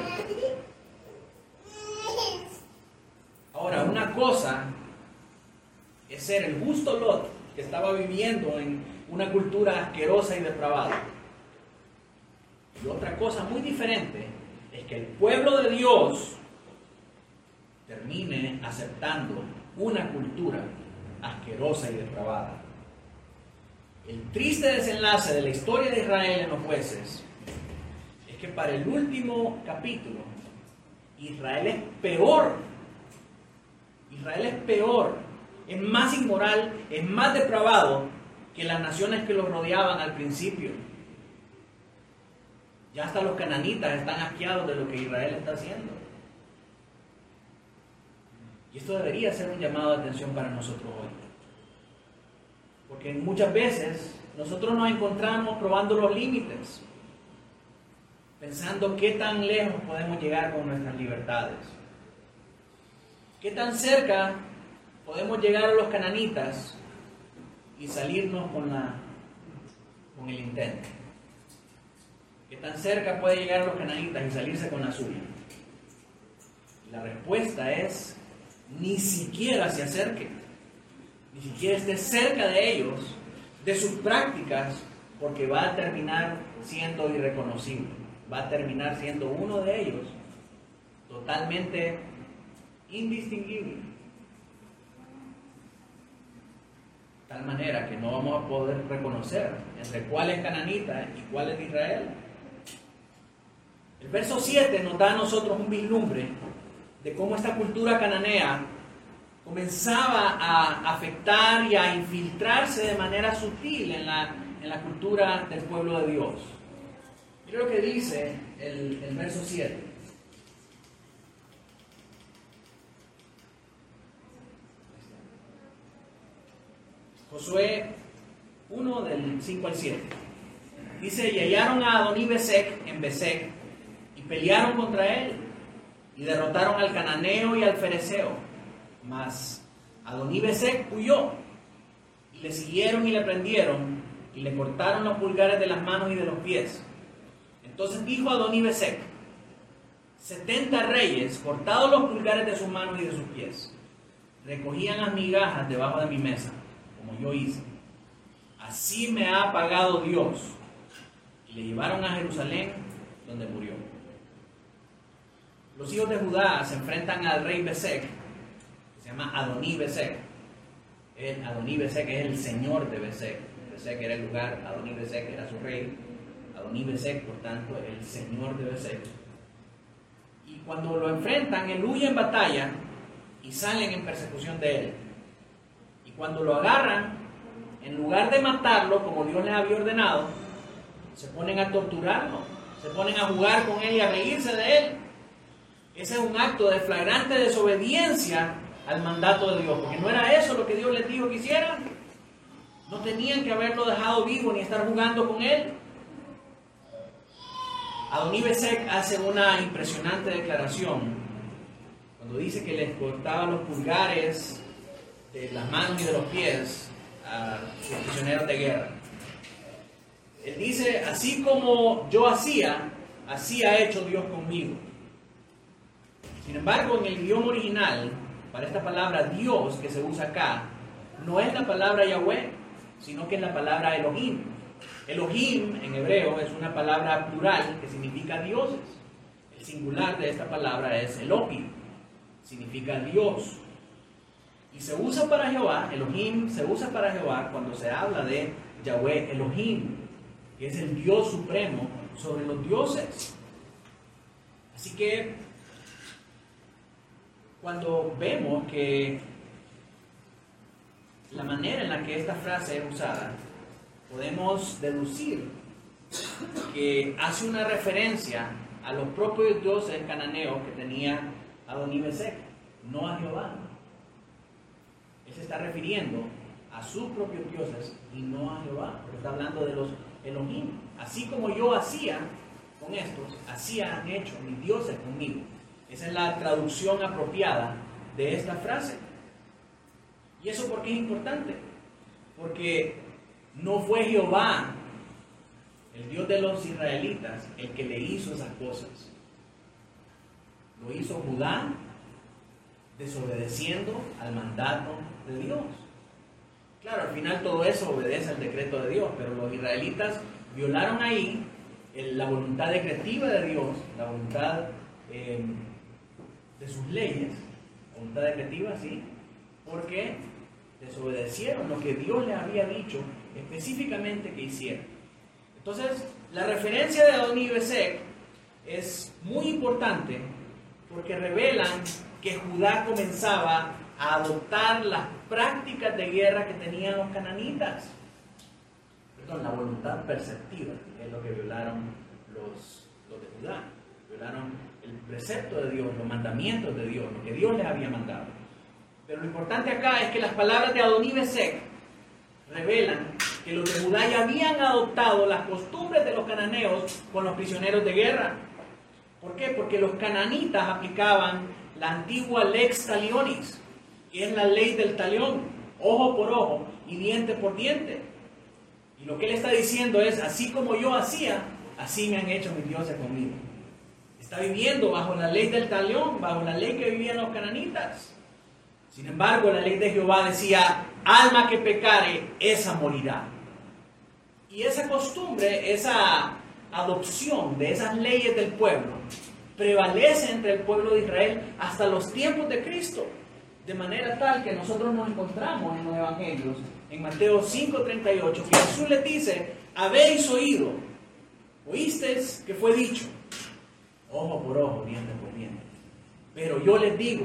Ahora, una cosa es ser el justo Lot, que estaba viviendo en una cultura asquerosa y depravada. Y otra cosa muy diferente es que el pueblo de Dios termine aceptando una cultura asquerosa y depravada. El triste desenlace de la historia de Israel en los Jueces es que para el último capítulo, Israel es peor. Israel es peor, es más inmoral, es más depravado que las naciones que los rodeaban al principio. Ya hasta los cananitas están asqueados de lo que Israel está haciendo. Y esto debería ser un llamado de atención para nosotros hoy. Porque muchas veces nosotros nos encontramos probando los límites, pensando qué tan lejos podemos llegar con nuestras libertades. Qué tan cerca podemos llegar a los cananitas y salirnos con, la, con el intento. ¿Qué tan cerca puede llegar a los cananitas y salirse con la suya? La respuesta es: ni siquiera se acerque, ni siquiera esté cerca de ellos, de sus prácticas, porque va a terminar siendo irreconocible, va a terminar siendo uno de ellos totalmente indistinguible. De tal manera que no vamos a poder reconocer entre cuál es cananita y cuál es de Israel. El verso siete nos da a nosotros un vislumbre de cómo esta cultura cananea comenzaba a afectar y a infiltrarse de manera sutil en la, en la cultura del pueblo de Dios. Mira lo que dice el, el verso siete. Josué uno del cinco al siete. Dice: y hallaron a Adonibesec en Besec y pelearon contra él y derrotaron al cananeo y al fereceo. Mas Adonibesec huyó y le siguieron y le prendieron y le cortaron los pulgares de las manos y de los pies. Entonces dijo Adonibesec: setenta reyes, cortados los pulgares de sus manos y de sus pies, recogían las migajas debajo de mi mesa, como yo hice. Así me ha pagado Dios. Y le llevaron a Jerusalén, donde murió. Los hijos de Judá se enfrentan al rey Besec, que se llama Adonibesec. El Adonibesec es el señor de Besec. Besec era el lugar, Adonibesec era su rey. Adonibesec, por tanto, el señor de Besec. Y cuando lo enfrentan, él huye en batalla y salen en persecución de él. Y cuando lo agarran, en lugar de matarlo como Dios les había ordenado, se ponen a torturarlo, se ponen a jugar con él y a reírse de él. Ese es un acto de flagrante desobediencia al mandato de Dios, porque no era eso lo que Dios les dijo que hicieran. No tenían que haberlo dejado vivo ni estar jugando con él. Adonibesec hace una impresionante declaración cuando dice que les cortaba los pulgares de las manos y de los pies a sus prisioneros de guerra. Él dice, así como yo hacía, así ha hecho Dios conmigo. Sin embargo, en el idioma original, para esta palabra Dios que se usa acá, no es la palabra Yahweh, sino que es la palabra Elohim. Elohim en hebreo es una palabra plural que significa dioses. El singular de esta palabra es Elohim, significa Dios. Y se usa para Jehová, Elohim se usa para Jehová cuando se habla de Yahweh Elohim, que es el Dios supremo sobre los dioses. Así que cuando vemos que la manera en la que esta frase es usada, podemos deducir que hace una referencia a los propios dioses cananeos que tenía Adonibesec, no a Jehová. Él se está refiriendo a sus propios dioses y no a Jehová, porque está hablando de los Elohim. Así como yo hacía con estos, así han hecho mis dioses conmigo. Esa es la traducción apropiada de esta frase. ¿Y eso por qué es importante? Porque no fue Jehová, el Dios de los israelitas, el que le hizo esas cosas. Lo hizo Judá, desobedeciendo al mandato de Dios. Claro, al final todo eso obedece al decreto de Dios, pero los israelitas violaron ahí el, la voluntad decretiva de Dios, la voluntad eh, de sus leyes, voluntad decretiva, sí, porque desobedecieron lo que Dios les había dicho específicamente que hicieran. Entonces, la referencia de Adonibesec es muy importante porque revelan que Judá comenzaba a adoptar las prácticas de guerra que tenían los cananitas. Perdón, la voluntad perceptiva es lo que violaron los, los de Judá. Violaron el precepto de Dios, los mandamientos de Dios, lo que Dios les había mandado. Pero lo importante acá es que las palabras de Adonibesec revelan que los de Judá ya habían adoptado las costumbres de los cananeos con los prisioneros de guerra. ¿Por qué? Porque los cananitas aplicaban la antigua lex talionis, que es la ley del talión, ojo por ojo y diente por diente. Y lo que él está diciendo es, así como yo hacía, así me han hecho mis dioses conmigo. Está viviendo bajo la ley del talión, bajo la ley que vivían los cananitas. Sin embargo, la ley de Jehová decía, alma que pecare, esa morirá. Y esa costumbre, esa adopción de esas leyes del pueblo, prevalece entre el pueblo de Israel hasta los tiempos de Cristo. De manera tal que nosotros nos encontramos en los evangelios, en Mateo cinco treinta y ocho, que Jesús les dice, habéis oído, oísteis que fue dicho, ojo por ojo, diente por diente. Pero yo les digo,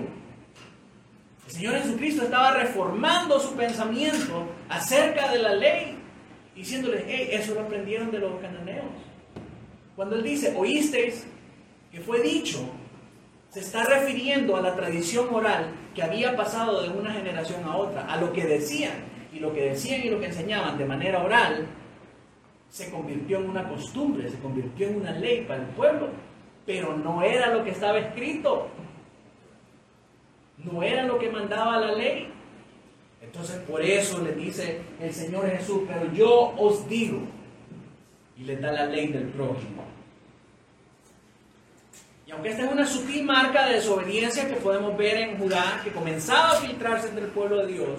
el Señor Jesucristo estaba reformando su pensamiento acerca de la ley, diciéndoles, hey, eso lo aprendieron de los cananeos. Cuando Él dice, oísteis que fue dicho, se está refiriendo a la tradición oral que había pasado de una generación a otra, a lo que decían, y lo que decían y lo que enseñaban de manera oral, se convirtió en una costumbre, se convirtió en una ley para el pueblo, pero no era lo que estaba escrito. No era lo que mandaba la ley. Entonces por eso le dice el Señor Jesús, pero yo os digo, y les da la ley del prójimo. Y aunque esta es una sutil marca de desobediencia que podemos ver en Judá, que comenzaba a filtrarse entre el pueblo de Dios,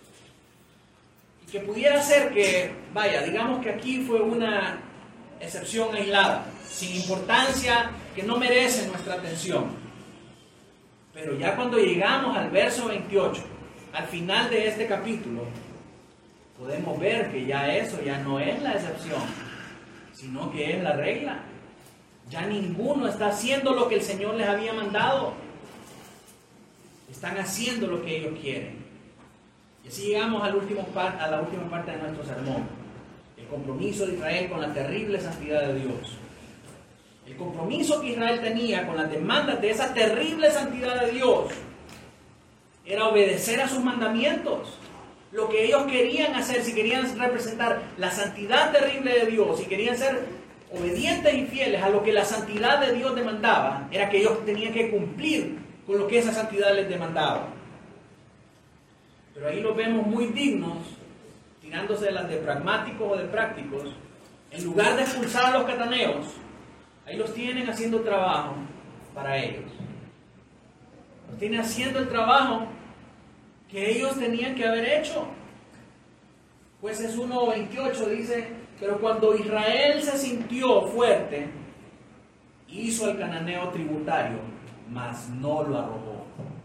y que pudiera ser que, vaya, digamos que aquí fue una excepción aislada, sin importancia, que no merece nuestra atención. Pero ya cuando llegamos al verso veintiocho, al final de este capítulo, podemos ver que ya eso ya no es la excepción, sino que es la regla. Ya ninguno está haciendo lo que el Señor les había mandado. Están haciendo lo que ellos quieren. Y así llegamos al último par, a la última parte de nuestro sermón. El compromiso de Israel con la terrible santidad de Dios. El compromiso que Israel tenía con las demandas de esa terrible santidad de Dios era obedecer a sus mandamientos. Lo que ellos querían hacer, si querían representar la santidad terrible de Dios, si querían ser obedientes y fieles a lo que la santidad de Dios demandaba, era que ellos tenían que cumplir con lo que esa santidad les demandaba. Pero ahí los vemos muy dignos, tirándose de las de pragmáticos o de prácticos. En lugar de expulsar a los cananeos, ahí los tienen haciendo trabajo para ellos. Los tienen haciendo el trabajo que ellos tenían que haber hecho. Jueces uno veintiocho dice: pero cuando Israel se sintió fuerte, hizo al cananeo tributario, mas no lo arrojó.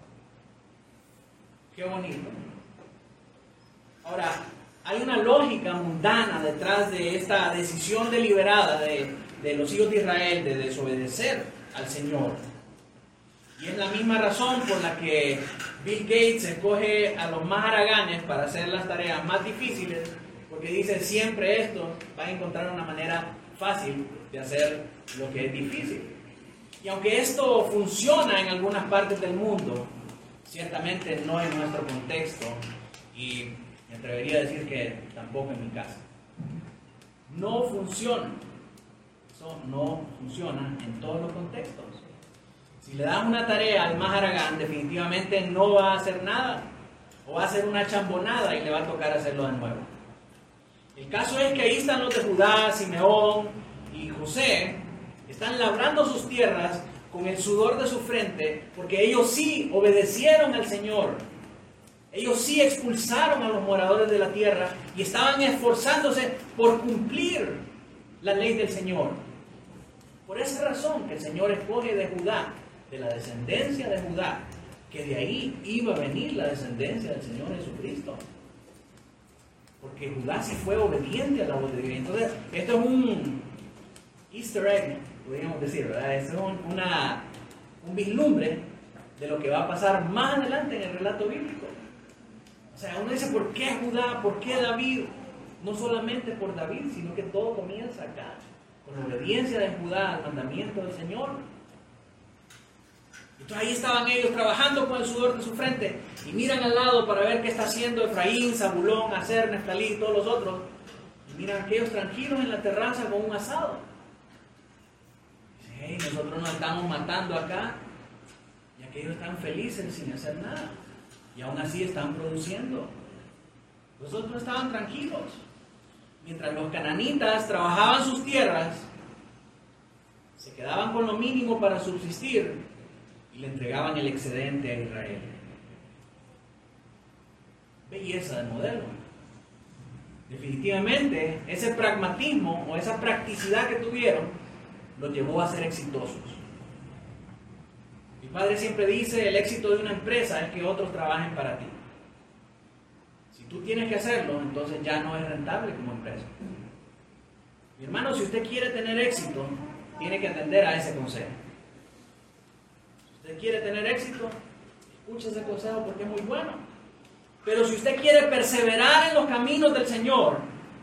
Qué bonito. Ahora, hay una lógica mundana detrás de esta decisión deliberada de, de los hijos de Israel de desobedecer al Señor. Y es la misma razón por la que Bill Gates escoge a los más haraganes para hacer las tareas más difíciles, porque dice siempre esto va a encontrar una manera fácil de hacer lo que es difícil. Y aunque esto funciona en algunas partes del mundo, ciertamente no en nuestro contexto, y me atrevería a decir que tampoco en mi casa. No funciona. Eso no funciona en todos los contextos. Si le das una tarea al más haragán, definitivamente no va a hacer nada, o va a hacer una chambonada y le va a tocar hacerlo de nuevo. El caso es que ahí están los de Judá, Simeón y José, están labrando sus tierras con el sudor de su frente, porque ellos sí obedecieron al Señor. Ellos sí expulsaron a los moradores de la tierra y estaban esforzándose por cumplir la ley del Señor. Por esa razón que el Señor escoge de Judá, de la descendencia de Judá, que de ahí iba a venir la descendencia del Señor Jesucristo. Porque Judá sí fue obediente a la voz de Dios. Entonces, esto es un easter egg, podríamos decir, ¿verdad? Esto es un, una, un vislumbre de lo que va a pasar más adelante en el relato bíblico. O sea, uno dice, ¿por qué Judá? ¿Por qué David? No solamente por David, sino que todo comienza acá, con la obediencia de Judá al mandamiento del Señor. Entonces ahí estaban ellos trabajando con el sudor de su frente y miran al lado para ver qué está haciendo Efraín, Zabulón, Aser, Neftalí y todos los otros. Y miran a aquellos tranquilos en la terraza con un asado. Dicen, hey, nosotros nos estamos matando acá y aquellos están felices sin hacer nada. Y aún así están produciendo. Los otros estaban tranquilos. Mientras los cananitas trabajaban sus tierras, se quedaban con lo mínimo para subsistir y le entregaban el excedente a Israel. Belleza de modelo. Definitivamente, ese pragmatismo o esa practicidad que tuvieron los llevó a ser exitosos. Mi padre siempre dice, el éxito de una empresa es que otros trabajen para ti. Si tú tienes que hacerlo, entonces ya no es rentable como empresa. Mi hermano, si usted quiere tener éxito, tiene que atender a ese consejo. Si usted quiere tener éxito, escuche ese consejo porque es muy bueno. Pero si usted quiere perseverar en los caminos del Señor,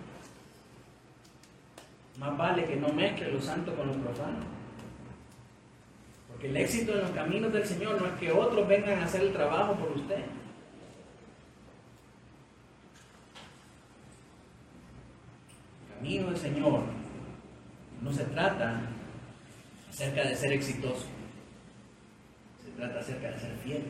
más vale que no mezcle lo santo con lo profano. Porque el éxito en los caminos del Señor no es que otros vengan a hacer el trabajo por usted. El camino del Señor no se trata acerca de ser exitoso. Se trata acerca de ser fieles.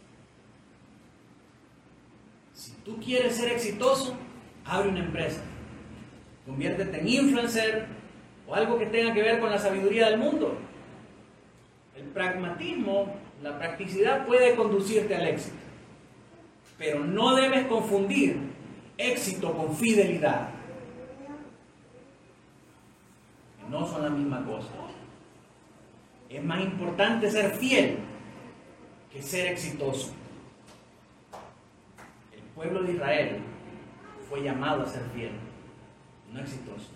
Si tú quieres ser exitoso, abre una empresa. Conviértete en influencer o algo que tenga que ver con la sabiduría del mundo. El pragmatismo, la practicidad puede conducirte al éxito. Pero no debes confundir éxito con fidelidad. Que no son la misma cosa. Es más importante ser fiel que ser exitoso. El pueblo de Israel fue llamado a ser fiel, no exitoso.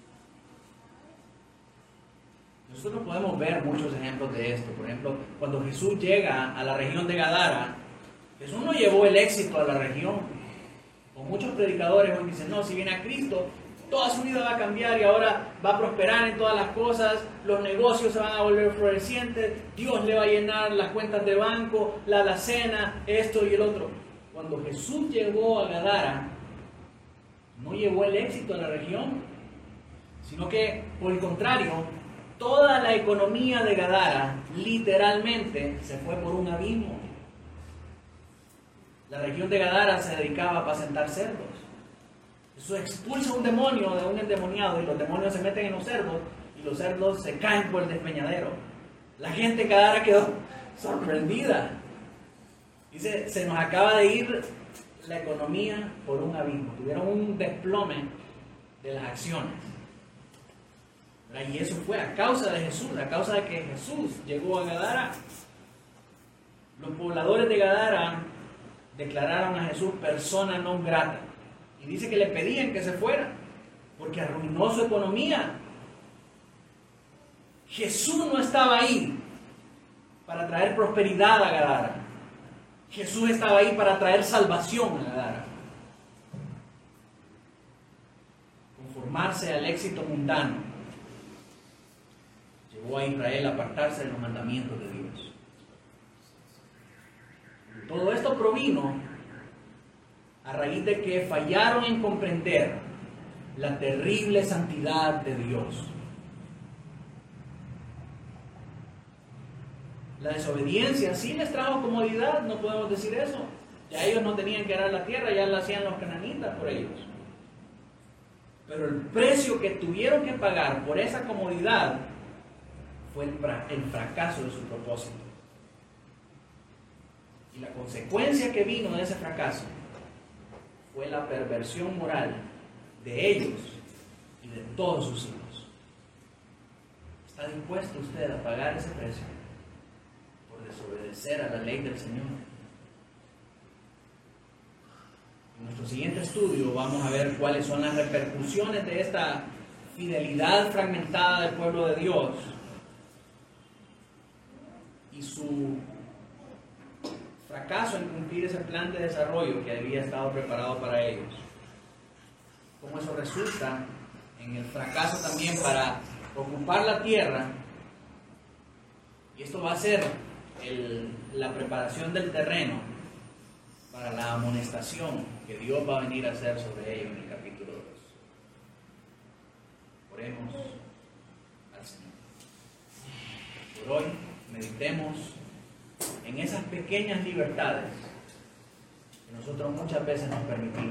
Nosotros podemos ver muchos ejemplos de esto. Por ejemplo, cuando Jesús llega a la región de Gadara, Jesús no llevó el éxito a la región. Como muchos predicadores hoy dicen, no, si viene a Cristo, toda su vida va a cambiar y ahora va a prosperar en todas las cosas, los negocios se van a volver florecientes, Dios le va a llenar las cuentas de banco, la alacena, esto y el otro. Cuando Jesús llegó a Gadara, no llevó el éxito a la región, sino que, por el contrario, toda la economía de Gadara literalmente se fue por un abismo. La región de Gadara se dedicaba a apacentar cerdos. Eso expulsa un demonio de un endemoniado y los demonios se meten en los cerdos y los cerdos se caen por el despeñadero. La gente de Gadara quedó sorprendida. Dice, se nos acaba de ir la economía por un abismo. Tuvieron un desplome de las acciones. Y eso fue a causa de Jesús, a causa de que Jesús llegó a Gadara. Los pobladores de Gadara declararon a Jesús persona non grata. Y dice que le pedían que se fuera, porque arruinó su economía. Jesús no estaba ahí para traer prosperidad a Gadara. Jesús estaba ahí para traer salvación a Gadara. Conformarse al éxito mundano llevó a Israel a apartarse de los mandamientos de Dios. Todo esto provino a raíz de que fallaron en comprender la terrible santidad de Dios. La desobediencia sí les trajo comodidad, no podemos decir eso. Ya ellos no tenían que arar la tierra, ya la hacían los cananitas por ellos. Pero el precio que tuvieron que pagar por esa comodidad fue el, el fracaso de su propósito. Y la consecuencia que vino de ese fracaso fue la perversión moral de ellos y de todos sus hijos. ¿Está dispuesto usted a pagar ese precio por desobedecer a la ley del Señor? En nuestro siguiente estudio vamos a ver cuáles son las repercusiones de esta fidelidad fragmentada del pueblo de Dios y su fracaso en cumplir ese plan de desarrollo que había estado preparado para ellos. Cómo eso resulta en el fracaso también para ocupar la tierra. Y esto va a ser el, la preparación del terreno para la amonestación que Dios va a venir a hacer sobre ellos en el capítulo dos. Oremos al Señor. Por hoy meditemos en esas pequeñas libertades que nosotros muchas veces nos permitimos,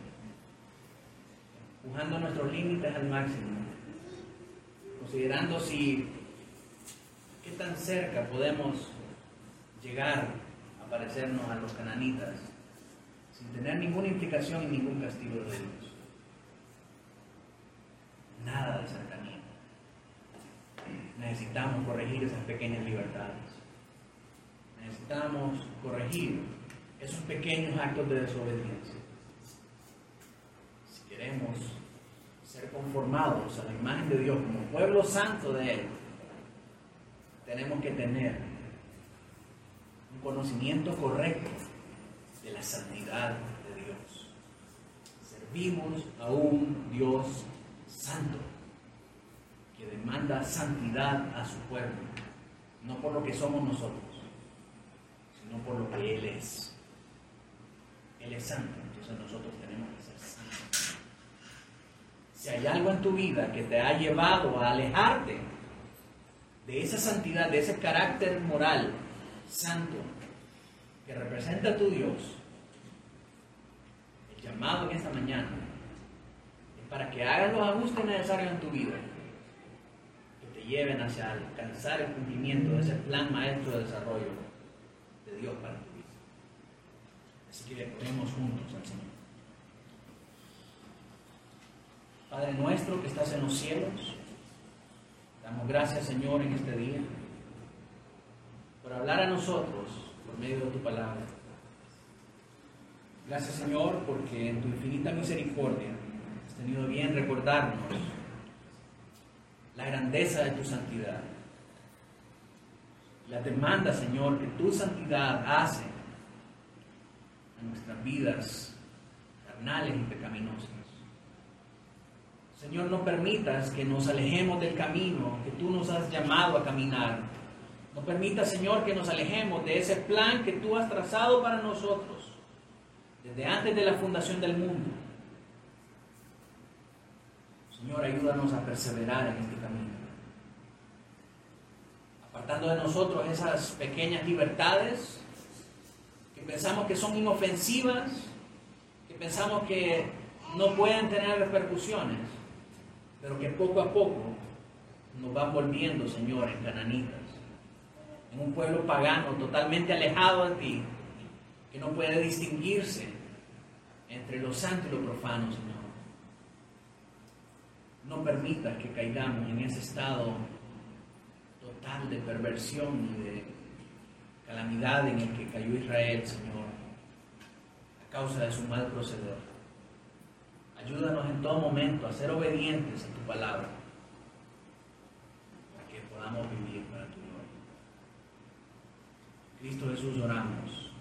empujando nuestros límites al máximo, considerando si qué tan cerca podemos llegar a parecernos a los cananitas sin tener ninguna implicación y ningún castigo de Dios. Nada de cercanía. Necesitamos corregir esas pequeñas libertades. Necesitamos corregir esos pequeños actos de desobediencia. Si queremos ser conformados a la imagen de Dios como pueblo santo de Él, tenemos que tener un conocimiento correcto de la santidad de Dios. Servimos a un Dios santo que demanda santidad a su pueblo, no por lo que somos nosotros, no por lo que Él es. Él es santo, entonces nosotros tenemos que ser santos. Si hay algo en tu vida que te ha llevado a alejarte de esa santidad, de ese carácter moral santo que representa a tu Dios, el llamado en esta mañana es para que hagas los ajustes necesarios en tu vida que te lleven hacia alcanzar el cumplimiento de ese plan maestro de desarrollo de Dios para tu vida. Así que le ponemos juntos al Señor. Padre nuestro que estás en los cielos, damos gracias, Señor, en este día por hablar a nosotros por medio de tu palabra. Gracias, Señor, porque en tu infinita misericordia has tenido bien recordarnos la grandeza de tu santidad. La demanda, Señor, que tu santidad hace a nuestras vidas carnales y pecaminosas. Señor, no permitas que nos alejemos del camino que tú nos has llamado a caminar. No permitas, Señor, que nos alejemos de ese plan que tú has trazado para nosotros desde antes de la fundación del mundo. Señor, ayúdanos a perseverar en este camino, apartando de nosotros esas pequeñas libertades que pensamos que son inofensivas, que pensamos que no pueden tener repercusiones, pero que poco a poco nos van volviendo, Señor, en cananitas, en un pueblo pagano totalmente alejado de ti, que no puede distinguirse entre lo santo y lo profano, Señor. No permitas que caigamos en ese estado total de perversión y de calamidad en el que cayó Israel, Señor, a causa de su mal proceder. Ayúdanos en todo momento a ser obedientes a tu palabra, para que podamos vivir para tu gloria. Cristo Jesús oramos.